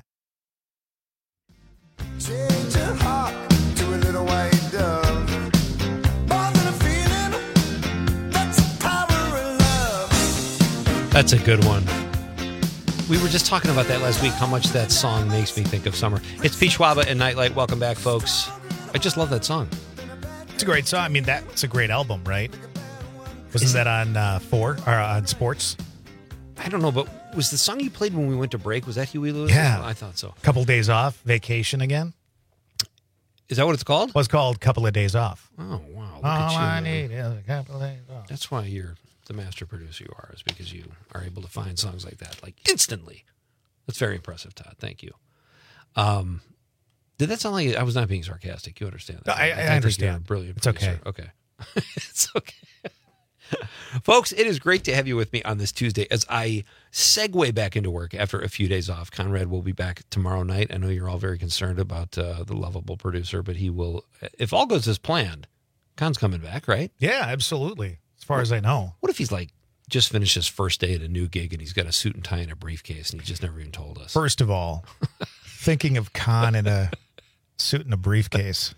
Change your heart to a little white dove. More than a feeling, that's the power of love. That's a good one. We were just talking about that last week, how much that song makes me think of summer. It's Pete Schwaba and Nightlight. Welcome back, folks. I just love that song. It's a great song. I mean, that's a great album, right? Wasn't that on uh, four or on Sports? I don't know, but was the song you played when we went to break, was that Huey Lewis? Yeah. I thought so. Couple days off, vacation again. Is that what it's called? Well, it's called Couple of Days Off. Oh, wow. Look All at you, I man. need is a couple of days off. That's why you're the master producer you are, is because you are able to find songs like that, like instantly. That's very impressive, Todd. Thank you. Um, did that sound like I was not being sarcastic? You understand that? I, I, I think understand. You're a brilliant. It's okay. Producer. Okay. It's okay. Folks, it is great to have you with me on this Tuesday as I segue back into work after a few days off. Conrad will be back tomorrow night. I know you're all very concerned about uh, the lovable producer, but he will, if all goes as planned, Con's coming back, right? Yeah, absolutely. As far as I know. What if he's like just finished his first day at a new gig and he's got a suit and tie and a briefcase and he just never even told us? First of all, thinking of Con in a suit and a briefcase.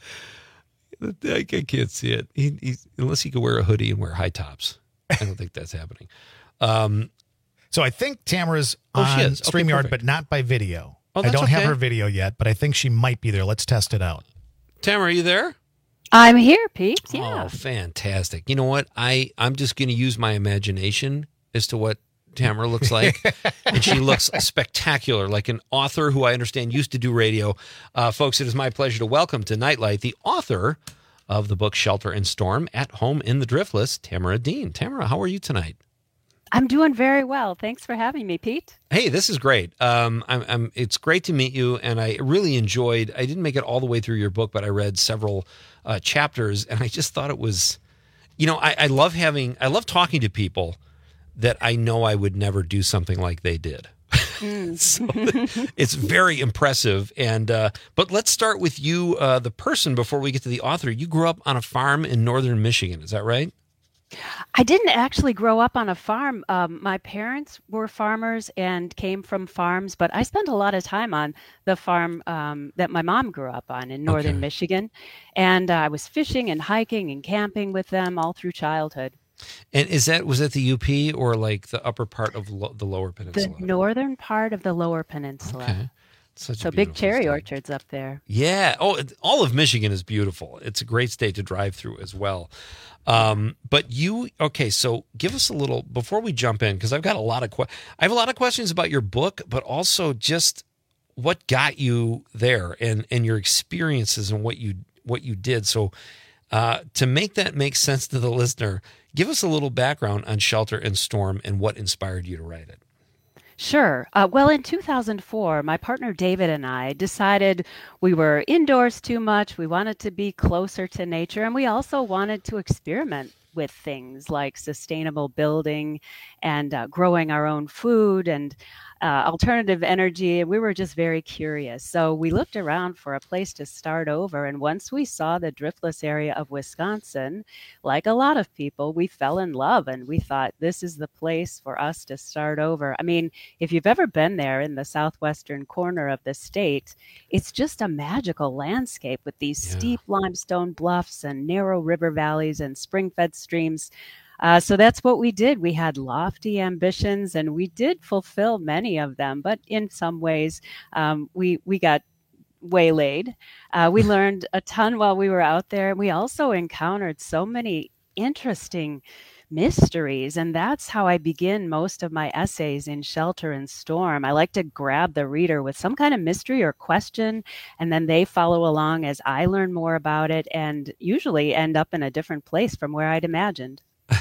I can't see it. He, he's, unless he could wear a hoodie and wear high tops. I don't think that's happening. Um, so I think Tamara's oh, on she is. Okay, StreamYard, perfect. but not by video. Oh, I that's don't have okay. her video yet, but I think she might be there. Let's test it out. Tamara, are you there? I'm here, Pete. Yeah. Oh, fantastic. You know what? I, I'm just going to use my imagination as to what Tamara looks like. And she looks spectacular, like an author who I understand used to do radio. Uh, folks, it is my pleasure to welcome to Nightlight the author of the book Shelter and Storm, At Home in the Driftless, Tamara Dean. Tamara, how are you tonight? I'm doing very well. Thanks for having me, Pete. Hey, this is great. Um, I'm, I'm, it's great to meet you, and I really enjoyed, I didn't make it all the way through your book, but I read several uh, chapters, and I just thought it was, you know, I, I love having, I love talking to people that I know I would never do something like they did. Mm. So it's very impressive. And uh, but let's start with you, uh, the person, before we get to the author. You grew up on a farm in northern Michigan. Is that right? I didn't actually grow up on a farm. Um, my parents were farmers and came from farms, but I spent a lot of time on the farm um, that my mom grew up on in northern Okay. Michigan. And uh, I was fishing and hiking and camping with them all through childhood. And is that was that the U P or like the upper part of lo- the lower The peninsula? northern part of the lower peninsula. Okay. Such a So big beautiful cherry state. orchards up there. Yeah. Oh, it- all of Michigan is beautiful. It's a great state to drive through as well. Um, but you, okay, so give us a little, before we jump in, because I've got a lot of, que- I have a lot of questions about your book, but also just what got you there and, and your experiences and what you, what you did. So uh, to make that make sense to the listener, give us a little background on Shelter and Storm and what inspired you to write it. Sure. Uh, well, in two thousand four, my partner David and I decided we were indoors too much. We wanted to be closer to nature, and we also wanted to experiment with things like sustainable building and uh, growing our own food and uh, alternative energy. We were just very curious. So we looked around for a place to start over. And once we saw the driftless area of Wisconsin, like a lot of people, we fell in love and we thought this is the place for us to start over. I mean, if you've ever been there in the southwestern corner of the state, it's just a magical landscape with these Yeah. steep limestone bluffs and narrow river valleys and spring-fed streams. Uh, so that's what we did. We had lofty ambitions, and we did fulfill many of them. But in some ways, um, we we got waylaid. Uh, we learned a ton while we were out there. We also encountered so many interesting mysteries. And that's how I begin most of my essays in Shelter and Storm. I like to grab the reader with some kind of mystery or question, and then they follow along as I learn more about it and usually end up in a different place from where I'd imagined.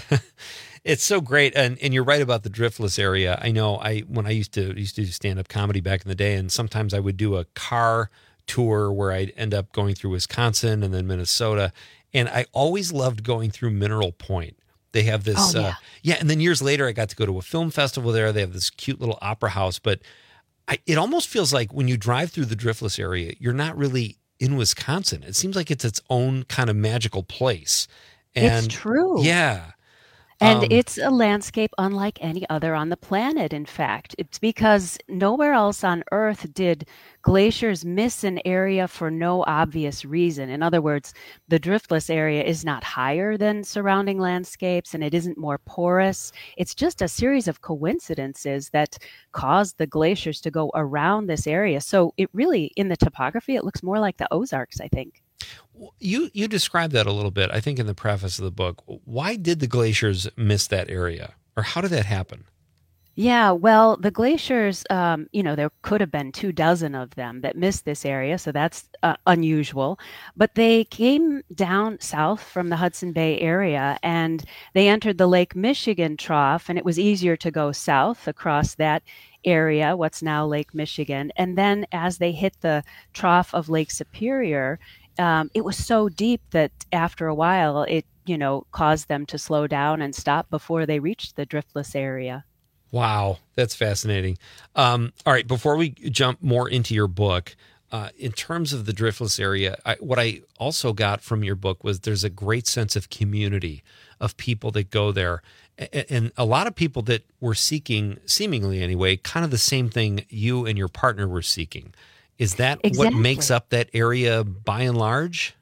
It's so great. And and you're right about the Driftless area. I know I when I used to used to do stand-up comedy back in the day, and sometimes I would do a car tour where I'd end up going through Wisconsin and then Minnesota. And I always loved going through Mineral Point. They have this, Oh, yeah. uh, yeah. And then years later, I got to go to a film festival there. They have this cute little opera house, but I, it almost feels like when you drive through the Driftless area, you're not really in Wisconsin. It seems like it's its own kind of magical place. And It's true. yeah. And Um, it's a landscape unlike any other on the planet, in fact. It's because nowhere else on Earth did glaciers miss an area for no obvious reason. In other words, the driftless area is not higher than surrounding landscapes and it isn't more porous. It's just a series of coincidences that caused the glaciers to go around this area. So it really, in the topography, it looks more like the Ozarks, I think. You you described that a little bit, I think, in the preface of the book. Why did the glaciers miss that area? Or how did that happen? Yeah, well, the glaciers, um, you know, there could have been two dozen of them that missed this area, so that's uh, unusual. But they came down south from the Hudson Bay area and they entered the Lake Michigan trough, and it was easier to go south across that area, what's now Lake Michigan. And then as they hit the trough of Lake Superior, um, it was so deep that after a while, it, you know, caused them to slow down and stop before they reached the driftless area. Wow, that's fascinating. Um, all right, before we jump more into your book, uh, in terms of the driftless area, I, what I also got from your book was there's a great sense of community of people that go there. A- And a lot of people that were seeking, seemingly anyway, kind of the same thing you and your partner were seeking. Is that what Exactly. makes up that area by and large?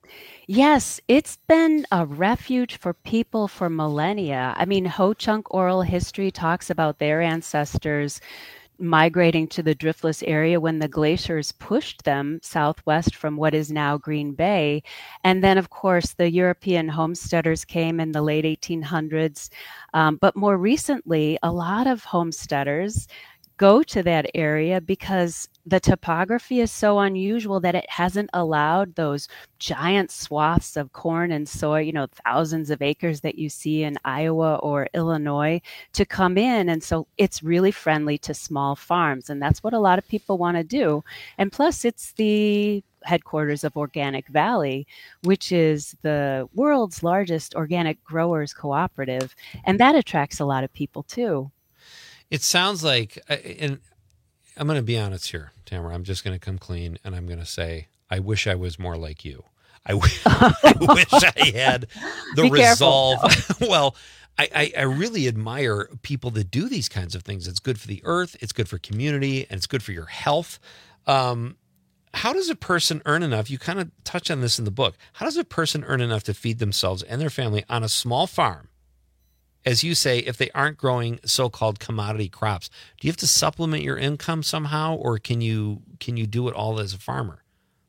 Yes, it's been a refuge for people for millennia. I mean, Ho Chunk oral history talks about their ancestors migrating to the driftless area when the glaciers pushed them southwest from what is now Green Bay. And then, of course, the European homesteaders came in the late eighteen hundreds. Um, but more recently, a lot of homesteaders go to that area because the topography is so unusual that it hasn't allowed those giant swaths of corn and soy, you know, thousands of acres that you see in Iowa or Illinois to come in. And so it's really friendly to small farms. And that's what a lot of people want to do. And plus, it's the headquarters of Organic Valley, which is the world's largest organic growers cooperative. And that attracts a lot of people too. It sounds like, and I'm going to be honest here, Tamara. I'm just going to come clean, and I'm going to say, I wish I was more like you. I, w- I wish I had the Be resolve. careful. Well, I, I, I really admire people that do these kinds of things. It's good for the earth, it's good for community, and it's good for your health. Um, how does a person earn enough? You kind of touch on this in the book. How does a person earn enough to feed themselves and their family on a small farm? As you say, if they aren't growing so-called commodity crops, do you have to supplement your income somehow, or can you can you do it all as a farmer?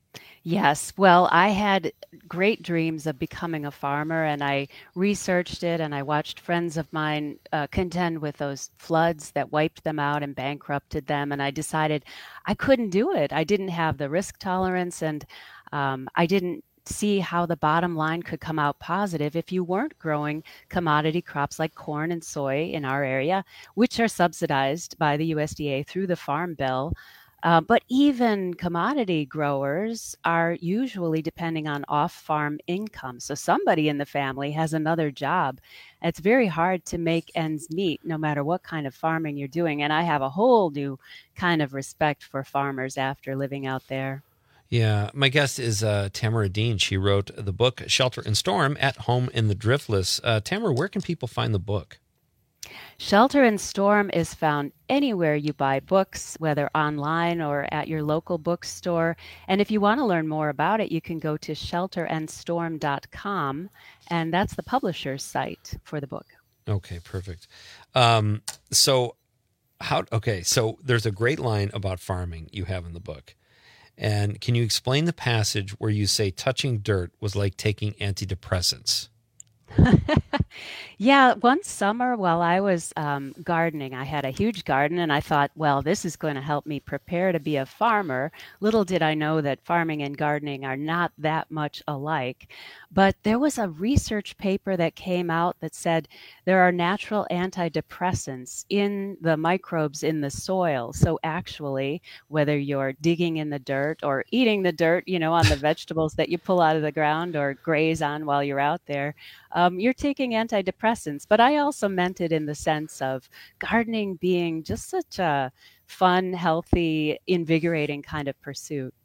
Yes. Well, I had great dreams of becoming a farmer, and I researched it, and I watched friends of mine uh, contend with those floods that wiped them out and bankrupted them. And I decided I couldn't do it. I didn't have the risk tolerance, and um, I didn't see how the bottom line could come out positive if you weren't growing commodity crops like corn and soy in our area, which are subsidized by the U S D A through the Farm Bill. Uh, but even commodity growers are usually depending on off-farm income. So somebody in the family has another job. It's very hard to make ends meet no matter what kind of farming you're doing. And I have a whole new kind of respect for farmers after living out there. Yeah, my guest is uh, Tamara Dean. She wrote the book Shelter and Storm, At Home in the Driftless. Uh, Tamara, where can people find the book? Shelter and Storm is found anywhere you buy books, whether online or at your local bookstore. And if you want to learn more about it, you can go to shelter and storm dot com, and that's the publisher's site for the book. Okay, perfect. Um, so, how? Okay, so there's a great line about farming you have in the book. And can you explain the passage where you say touching dirt was like taking antidepressants? Yeah, one summer while I was um, gardening, I had a huge garden and I thought, well, this is going to help me prepare to be a farmer. Little did I know that farming and gardening are not that much alike. But there was a research paper that came out that said there are natural antidepressants in the microbes in the soil. So actually, whether you're digging in the dirt or eating the dirt, you know, on the vegetables that you pull out of the ground or graze on while you're out there, um, you're taking antidepressants. But I also meant it in the sense of gardening being just such a fun, healthy, invigorating kind of pursuit.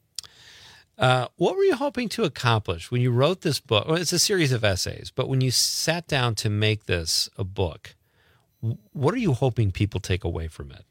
Uh, what were you hoping to accomplish when you wrote this book? Well, it's a series of essays, but when you sat down to make this a book, what are you hoping people take away from it?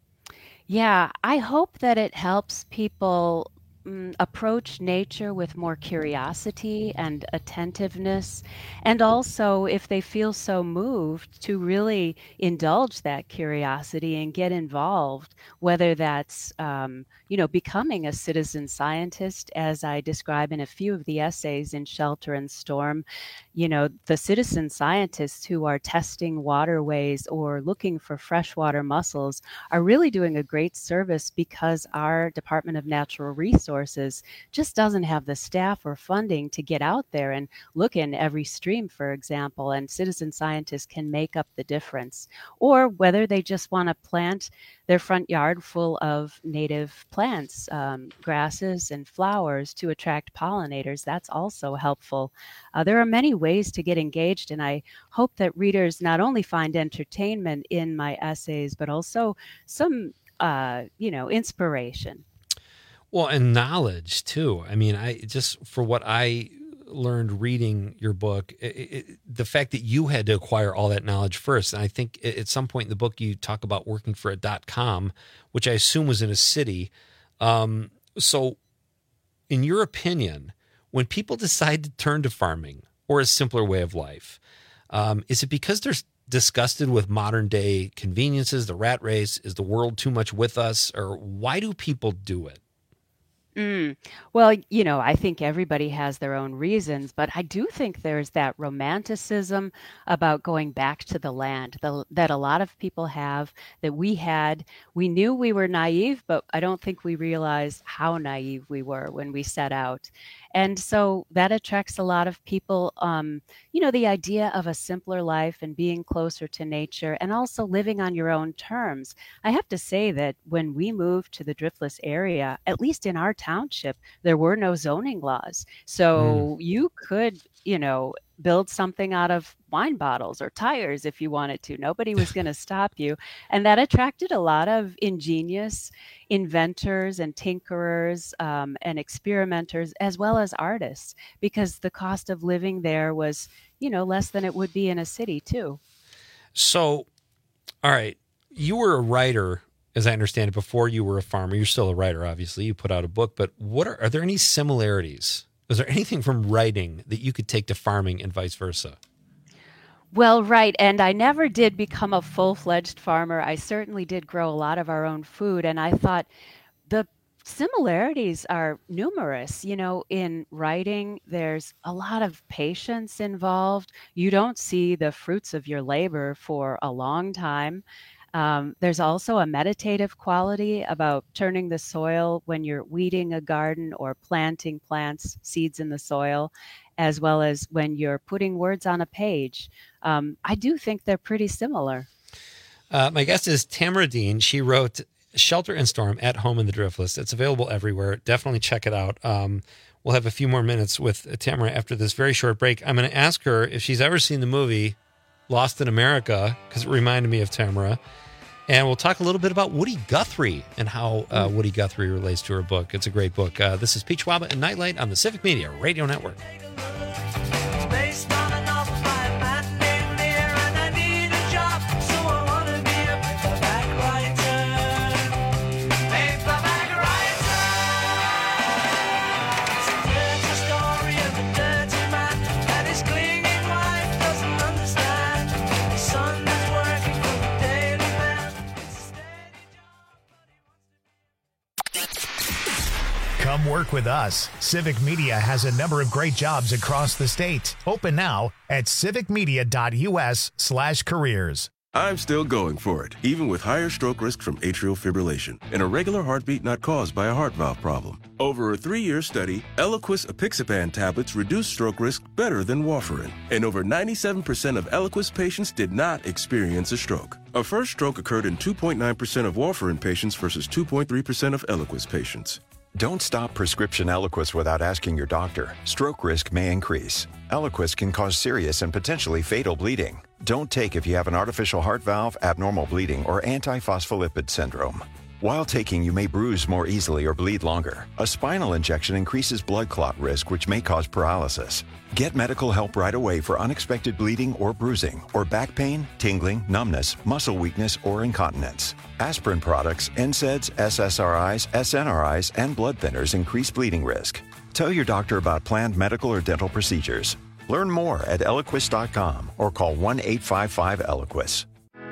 Yeah, I hope that it helps people mm, approach nature with more curiosity and attentiveness. And also, if they feel so moved, to really indulge that curiosity and get involved, whether that's, um, you know, becoming a citizen scientist, as I describe in a few of the essays in Shelter and Storm. You know, the citizen scientists who are testing waterways or looking for freshwater mussels are really doing a great service, because our Department of Natural Resources just doesn't have the staff or funding to get out there and look in every stream, for example, and citizen scientists can make up the difference. Or whether they just want to plant their front yard full of native plants, um, grasses and flowers to attract pollinators, that's also helpful. Uh, there are many ways to get engaged, and I hope that readers not only find entertainment in my essays, but also some, uh, you know, inspiration. Well, and knowledge too. I mean, I just, for what I learned reading your book, it, it, the fact that you had to acquire all that knowledge first. And I think at some point in the book, you talk about working for a dot-com, which I assume was in a city. Um, so in your opinion, when people decide to turn to farming or a simpler way of life, um, is it because they're disgusted with modern day conveniences, the rat race? Is the world too much with us? Or why do people do it? Mm. Well, you know, I think everybody has their own reasons, but I do think there's that romanticism about going back to the land the, that a lot of people have, that we had. We knew we were naive, but I don't think we realized how naive we were when we set out. And so that attracts a lot of people, um, you know, the idea of a simpler life and being closer to nature and also living on your own terms. I have to say that when we moved to the Driftless area, at least in our township, there were no zoning laws. So mm. you could, you know, build something out of wine bottles or tires if you wanted to. Nobody was going to stop you. And that attracted a lot of ingenious inventors and tinkerers um, and experimenters, as well as artists, because the cost of living there was, you know, less than it would be in a city too. So, all right, you were a writer, as I understand it, before you were a farmer. You're still a writer, obviously. You put out a book, but what are, are there any similarities? Is there anything from writing that you could take to farming and vice versa? Well, right. And I never did become a full-fledged farmer. I certainly did grow a lot of our own food. And I thought the similarities are numerous. You know, in writing, there's a lot of patience involved. You don't see the fruits of your labor for a long time. Um, there's also a meditative quality about turning the soil when you're weeding a garden or planting plants, seeds in the soil, as well as when you're putting words on a page. Um, I do think they're pretty similar. Uh, my guest is Tamara Dean. She wrote Shelter and Storm, At Home in the Driftless. It's available everywhere. Definitely check it out. Um, we'll have a few more minutes with Tamara after this very short break. I'm going to ask her if she's ever seen the movie Lost in America, because it reminded me of Tamara. And we'll talk a little bit about Woody Guthrie and how uh, Woody Guthrie relates to her book. It's a great book. Uh, this is Pete Schwaba and Nightlight on the Civic Media Radio Network. Come work with us. Civic Media has a number of great jobs across the state. Open now at civicmedia.us slash careers. I'm still going for it, even with higher stroke risk from atrial fibrillation and a regular heartbeat not caused by a heart valve problem. Over a three-year study, Eliquis apixaban tablets reduced stroke risk better than warfarin, and over ninety-seven percent of Eliquis patients did not experience a stroke. A first stroke occurred in two point nine percent of warfarin patients versus two point three percent of Eliquis patients. Don't stop prescription Eliquis without asking your doctor. Stroke risk may increase. Eliquis can cause serious and potentially fatal bleeding. Don't take if you have an artificial heart valve, abnormal bleeding, or antiphospholipid syndrome. While taking, you may bruise more easily or bleed longer. A spinal injection increases blood clot risk, which may cause paralysis. Get medical help right away for unexpected bleeding or bruising, or back pain, tingling, numbness, muscle weakness, or incontinence. Aspirin products, N SAIDs, S S R Is, S N R Is, and blood thinners increase bleeding risk. Tell your doctor about planned medical or dental procedures. Learn more at Eliquis dot com or call one eight five five Eliquis.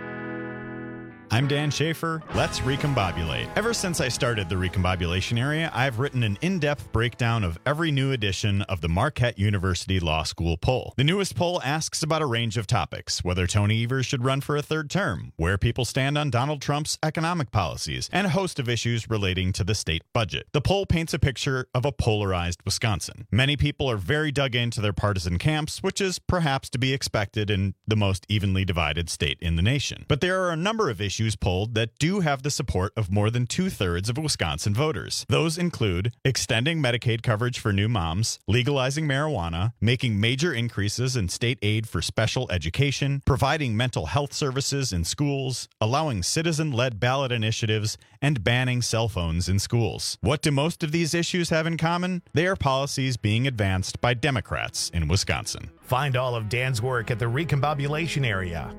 I'm Dan Schaefer. Let's recombobulate. Ever since I started the recombobulation area, I've written an in-depth breakdown of every new edition of the Marquette University Law School poll. The newest poll asks about a range of topics: whether Tony Evers should run for a third term, where people stand on Donald Trump's economic policies, and a host of issues relating to the state budget. The poll paints a picture of a polarized Wisconsin. Many people are very dug into their partisan camps, which is perhaps to be expected in the most evenly divided state in the nation. But there are a number of issues polled that do have the support of more than two-thirds of Wisconsin voters. Those include extending Medicaid coverage for new moms, legalizing marijuana, making major increases in state aid for special education, providing mental health services in schools, allowing citizen-led ballot initiatives, and banning cell phones in schools. What do most of these issues have in common? They are policies being advanced by Democrats in Wisconsin. Find all of Dan's work at the Recombobulation Area.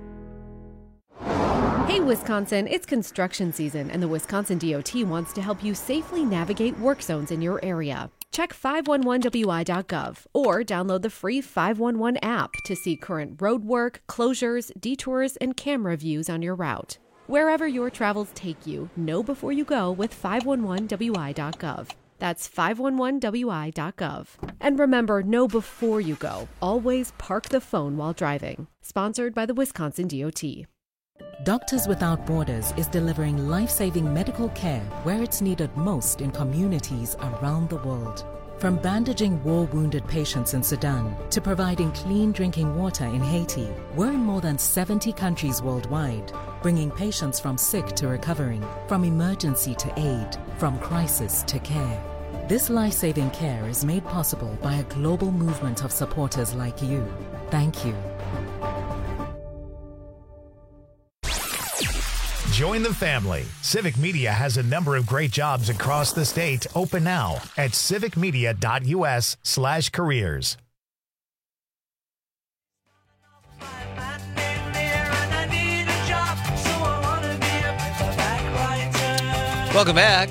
Hey Wisconsin, it's construction season and the Wisconsin D O T wants to help you safely navigate work zones in your area. Check five one one W I dot gov or download the free five one one app to see current road work, closures, detours, and camera views on your route. Wherever your travels take you, know before you go with five one one W I dot gov. That's five one one W I dot gov. And remember, know before you go. Always park the phone while driving. Sponsored by the Wisconsin D O T. Doctors Without Borders is delivering life-saving medical care where it's needed most in communities around the world. From bandaging war-wounded patients in Sudan to providing clean drinking water in Haiti, we're in more than seventy countries worldwide, bringing patients from sick to recovering, from emergency to aid, from crisis to care. This life-saving care is made possible by a global movement of supporters like you. Thank you. Join the family. Civic Media has a number of great jobs across the state. Open now at civicmedia.us slash careers. Welcome back.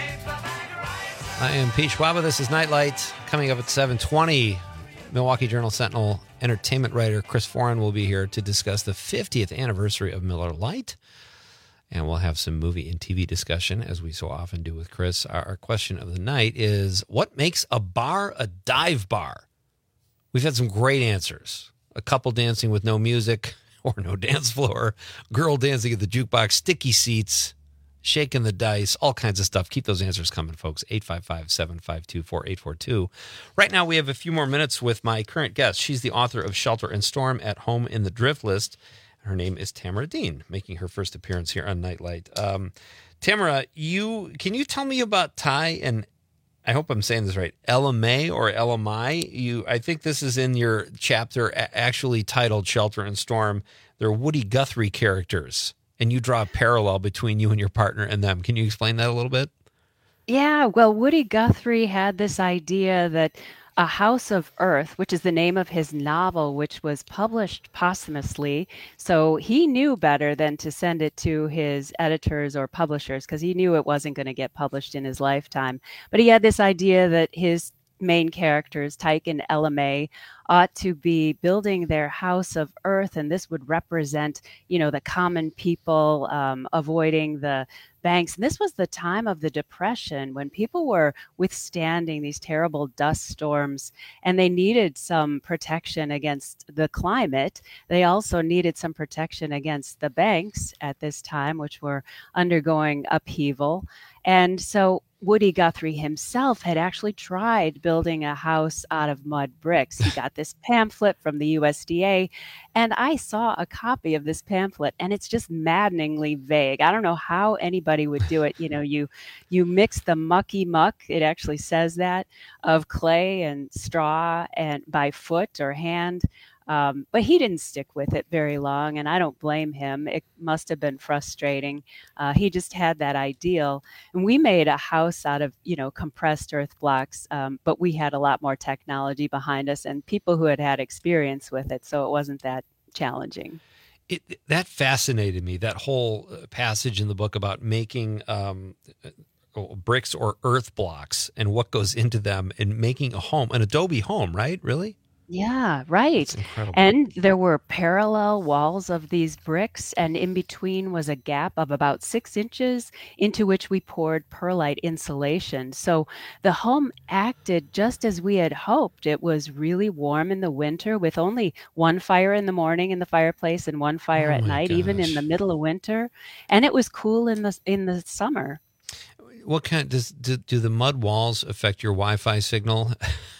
I am Pete Schwaba. This is Nightlight. Coming up at seven twenty, Milwaukee Journal Sentinel entertainment writer Chris Foran will be here to discuss the fiftieth anniversary of Miller Lite. And we'll have some movie and T V discussion, as we so often do with Chris. Our, our question of the night is, what makes a bar a dive bar? We've had some great answers. A couple dancing with no music or no dance floor, girl dancing at the jukebox, sticky seats, shaking the dice, all kinds of stuff. Keep those answers coming, folks. eight five five, seven five two, four eight four two. Right now, we have a few more minutes with my current guest. She's the author of Shelter and Storm: At Home in the Drift List. Her name is Tamara Dean, making her first appearance here on Nightlight. Um, Tamara, you can you tell me about Ty and, I hope I'm saying this right, Ella May or Ella Mai? You, I think this is in your chapter actually titled Shelter and Storm. They're Woody Guthrie characters, and you draw a parallel between you and your partner and them. Can you explain that a little bit? Yeah, well, Woody Guthrie had this idea that A House of Earth, which is the name of his novel, which was published posthumously. So he knew better than to send it to his editors or publishers because he knew it wasn't going to get published in his lifetime. But he had this idea that his main characters, Tyke and Ella May, ought to be building their house of earth, and this would represent, you know, the common people, um, avoiding the banks. And this was the time of the Depression when people were withstanding these terrible dust storms, and they needed some protection against the climate. They also needed some protection against the banks at this time, which were undergoing upheaval. And so Woody Guthrie himself had actually tried building a house out of mud bricks. He got this pamphlet from the U S D A, and I saw a copy of this pamphlet, and it's just maddeningly vague. I don't know how anybody would do it. You know, you you mix the mucky muck, it actually says that, of clay and straw and by foot or hand. Um, but he didn't stick with it very long, and I don't blame him. It must have been frustrating. Uh, he just had that ideal. And we made a house out of, you know, compressed earth blocks, um, but we had a lot more technology behind us and people who had had experience with it, so it wasn't that challenging. It, that fascinated me, that whole passage in the book about making um, bricks or earth blocks and what goes into them and making a home, an adobe home, right? Really? Yeah, right. Incredible. And there were parallel walls of these bricks, and in between was a gap of about six inches into which we poured perlite insulation. So the home acted just as we had hoped. It was really warm in the winter with only one fire in the morning in the fireplace and one fire Oh at my night, even in gosh. the middle of winter. And it was cool in the in the summer. What kind does do, do the mud walls affect your Wi-Fi signal?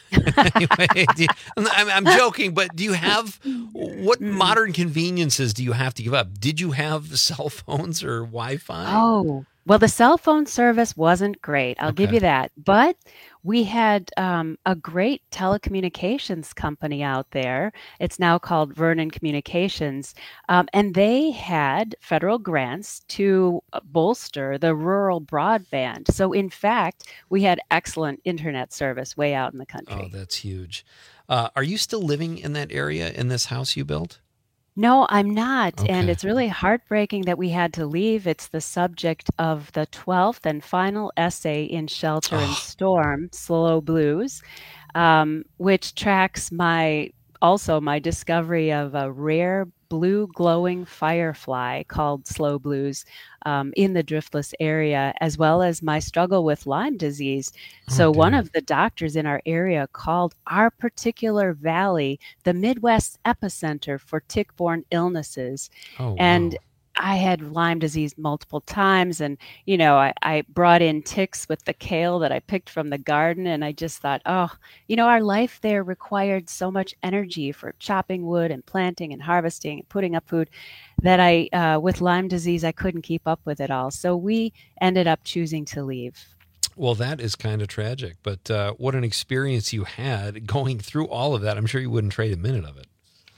Anyway, do you, I'm, I'm joking, but do you have what modern conveniences do you have to give up? Did you have cell phones or Wi-Fi? Oh, well, the cell phone service wasn't great. I'll give Okay. you that. But we had um, a great telecommunications company out there. It's now called Vernon Communications. Um, and they had federal grants to bolster the rural broadband. So, in fact, we had excellent internet service way out in the country. Oh, that's huge. Uh, are you still living in that area in this house you built? No, I'm not. And Okay. it's really heartbreaking that we had to leave. It's the subject of the twelfth and final essay in Shelter and Storm, Slow Blues, um, which tracks my also my discovery of a rare blue glowing firefly called Slow Blues um, in the Driftless area, as well as my struggle with Lyme disease. So one of the doctors in our area called our particular valley the Midwest epicenter for tick-borne illnesses. Oh, and wow. I had Lyme disease multiple times, and you know, I, I brought in ticks with the kale that I picked from the garden, and I just thought, oh, you know, our life there required so much energy for chopping wood and planting and harvesting and putting up food that I, uh, with Lyme disease, I couldn't keep up with it all. So we ended up choosing to leave. Well, that is kind of tragic, but uh, what an experience you had going through all of that. I'm sure you wouldn't trade a minute of it.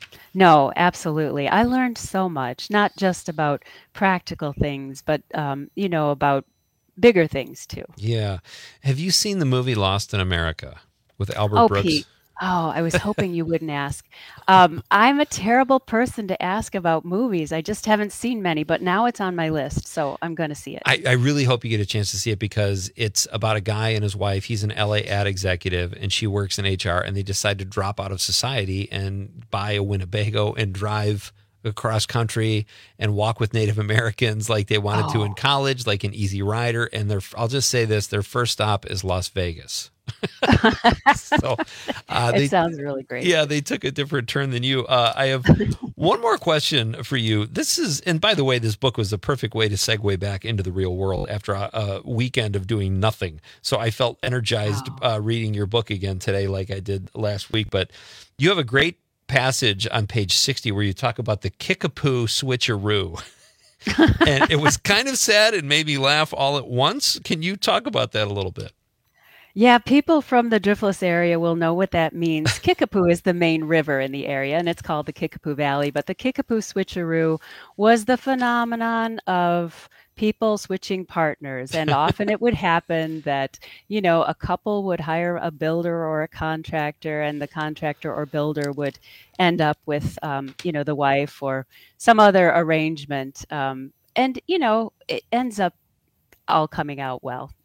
No, absolutely. I learned so much, not just about practical things, but, um, you know, about bigger things too. Yeah. Have you seen the movie Lost in America with Albert Oh, Brooks? Pete. Oh, I was hoping you wouldn't ask. Um, I'm a terrible person to ask about movies. I just haven't seen many, but now it's on my list, so I'm going to see it. I, I really hope you get a chance to see it because it's about a guy and his wife. He's an L A ad executive and she works in H R, and they decide to drop out of society and buy a Winnebago and drive across country and walk with Native Americans like they wanted to in college, like an Easy Rider. And their, I'll just say this, their first stop is Las Vegas. so uh, It they, sounds really great. Yeah, they took a different turn than you. Uh, I have one more question for you. This is, and by the way, this book was the perfect way to segue back into the real world after a, a weekend of doing nothing. So I felt energized uh, reading your book again today, like I did last week. But you have a great passage on page sixty where you talk about the Kickapoo switcheroo. And it was kind of sad and made me laugh all at once. Can you talk about that a little bit? Yeah, people from the Driftless area will know what that means. Kickapoo is the main river in the area, and it's called the Kickapoo Valley. But the Kickapoo switcheroo was the phenomenon of people switching partners. And often it would happen that, you know, a couple would hire a builder or a contractor, and the contractor or builder would end up with, um, you know, the wife or some other arrangement. Um, and, you know, it ends up all coming out well.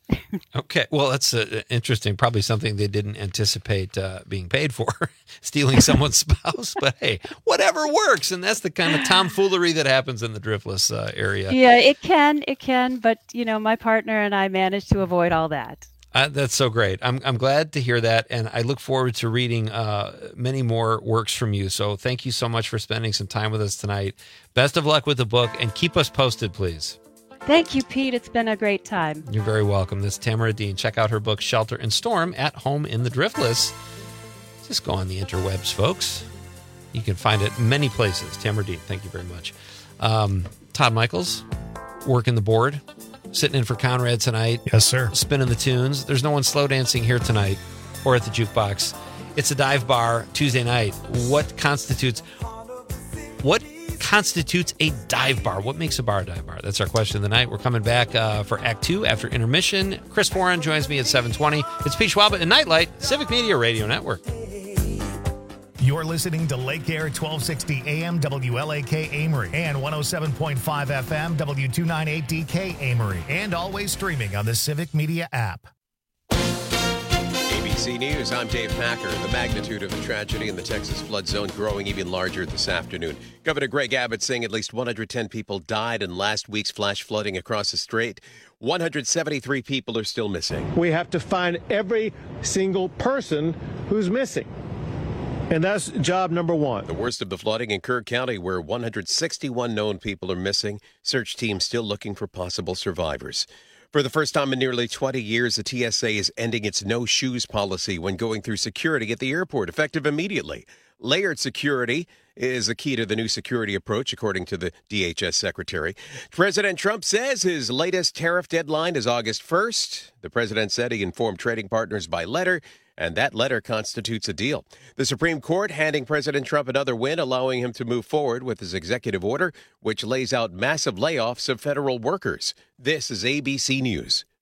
Okay. Well, that's uh, interesting. Probably something they didn't anticipate uh, being paid for, stealing someone's spouse. But hey, whatever works. And that's the kind of tomfoolery that happens in the Driftless uh, area. Yeah, it can, it can. But, you know, my partner and I managed to avoid all that. Uh, that's so great. I'm I'm glad to hear that, and I look forward to reading uh, many more works from you. So thank you so much for spending some time with us tonight. Best of luck with the book, and keep us posted, please. Thank you, Pete. It's been a great time. You're very welcome. This is Tamara Dean. Check out her book, Shelter and Storm, at home in the Driftless. Just go on the interwebs, folks. You can find it many places. Tamara Dean, thank you very much. Um, Todd Michaels, working the board. Sitting in for Conrad tonight. Yes, sir. Spinning the tunes. There's no one slow dancing here tonight or at the jukebox. It's a dive bar Tuesday night. What constitutes what constitutes a dive bar? What makes a bar a dive bar? That's our question of the night. We're coming back uh, for Act Two after intermission. Chris Foran joins me at seven twenty. It's Pete Schwab and Nightlight, Civic Media Radio Network. You're listening to Lake Air twelve sixty A M W L A K Amory and one oh seven point five F M W two ninety-eight D K Amory, and always streaming on the Civic Media app. A B C News, I'm Dave Packer. The magnitude of the tragedy in the Texas flood zone growing even larger this afternoon. Governor Greg Abbott saying at least one hundred ten people died in last week's flash flooding across the strait. one hundred seventy-three people are still missing. We have to find every single person who's missing. And that's job number one. The worst of the flooding in Kerr County, where one hundred sixty-one known people are missing. Search teams still looking for possible survivors. For the first time in nearly twenty years, the T S A is ending its no-shoes policy when going through security at the airport, effective immediately. Layered security is the key to the new security approach, according to the D H S secretary. President Trump says his latest tariff deadline is August first. The president said he informed trading partners by letter, and that letter constitutes a deal. The Supreme Court handing President Trump another win, allowing him to move forward with his executive order, which lays out massive layoffs of federal workers. This is A B C News.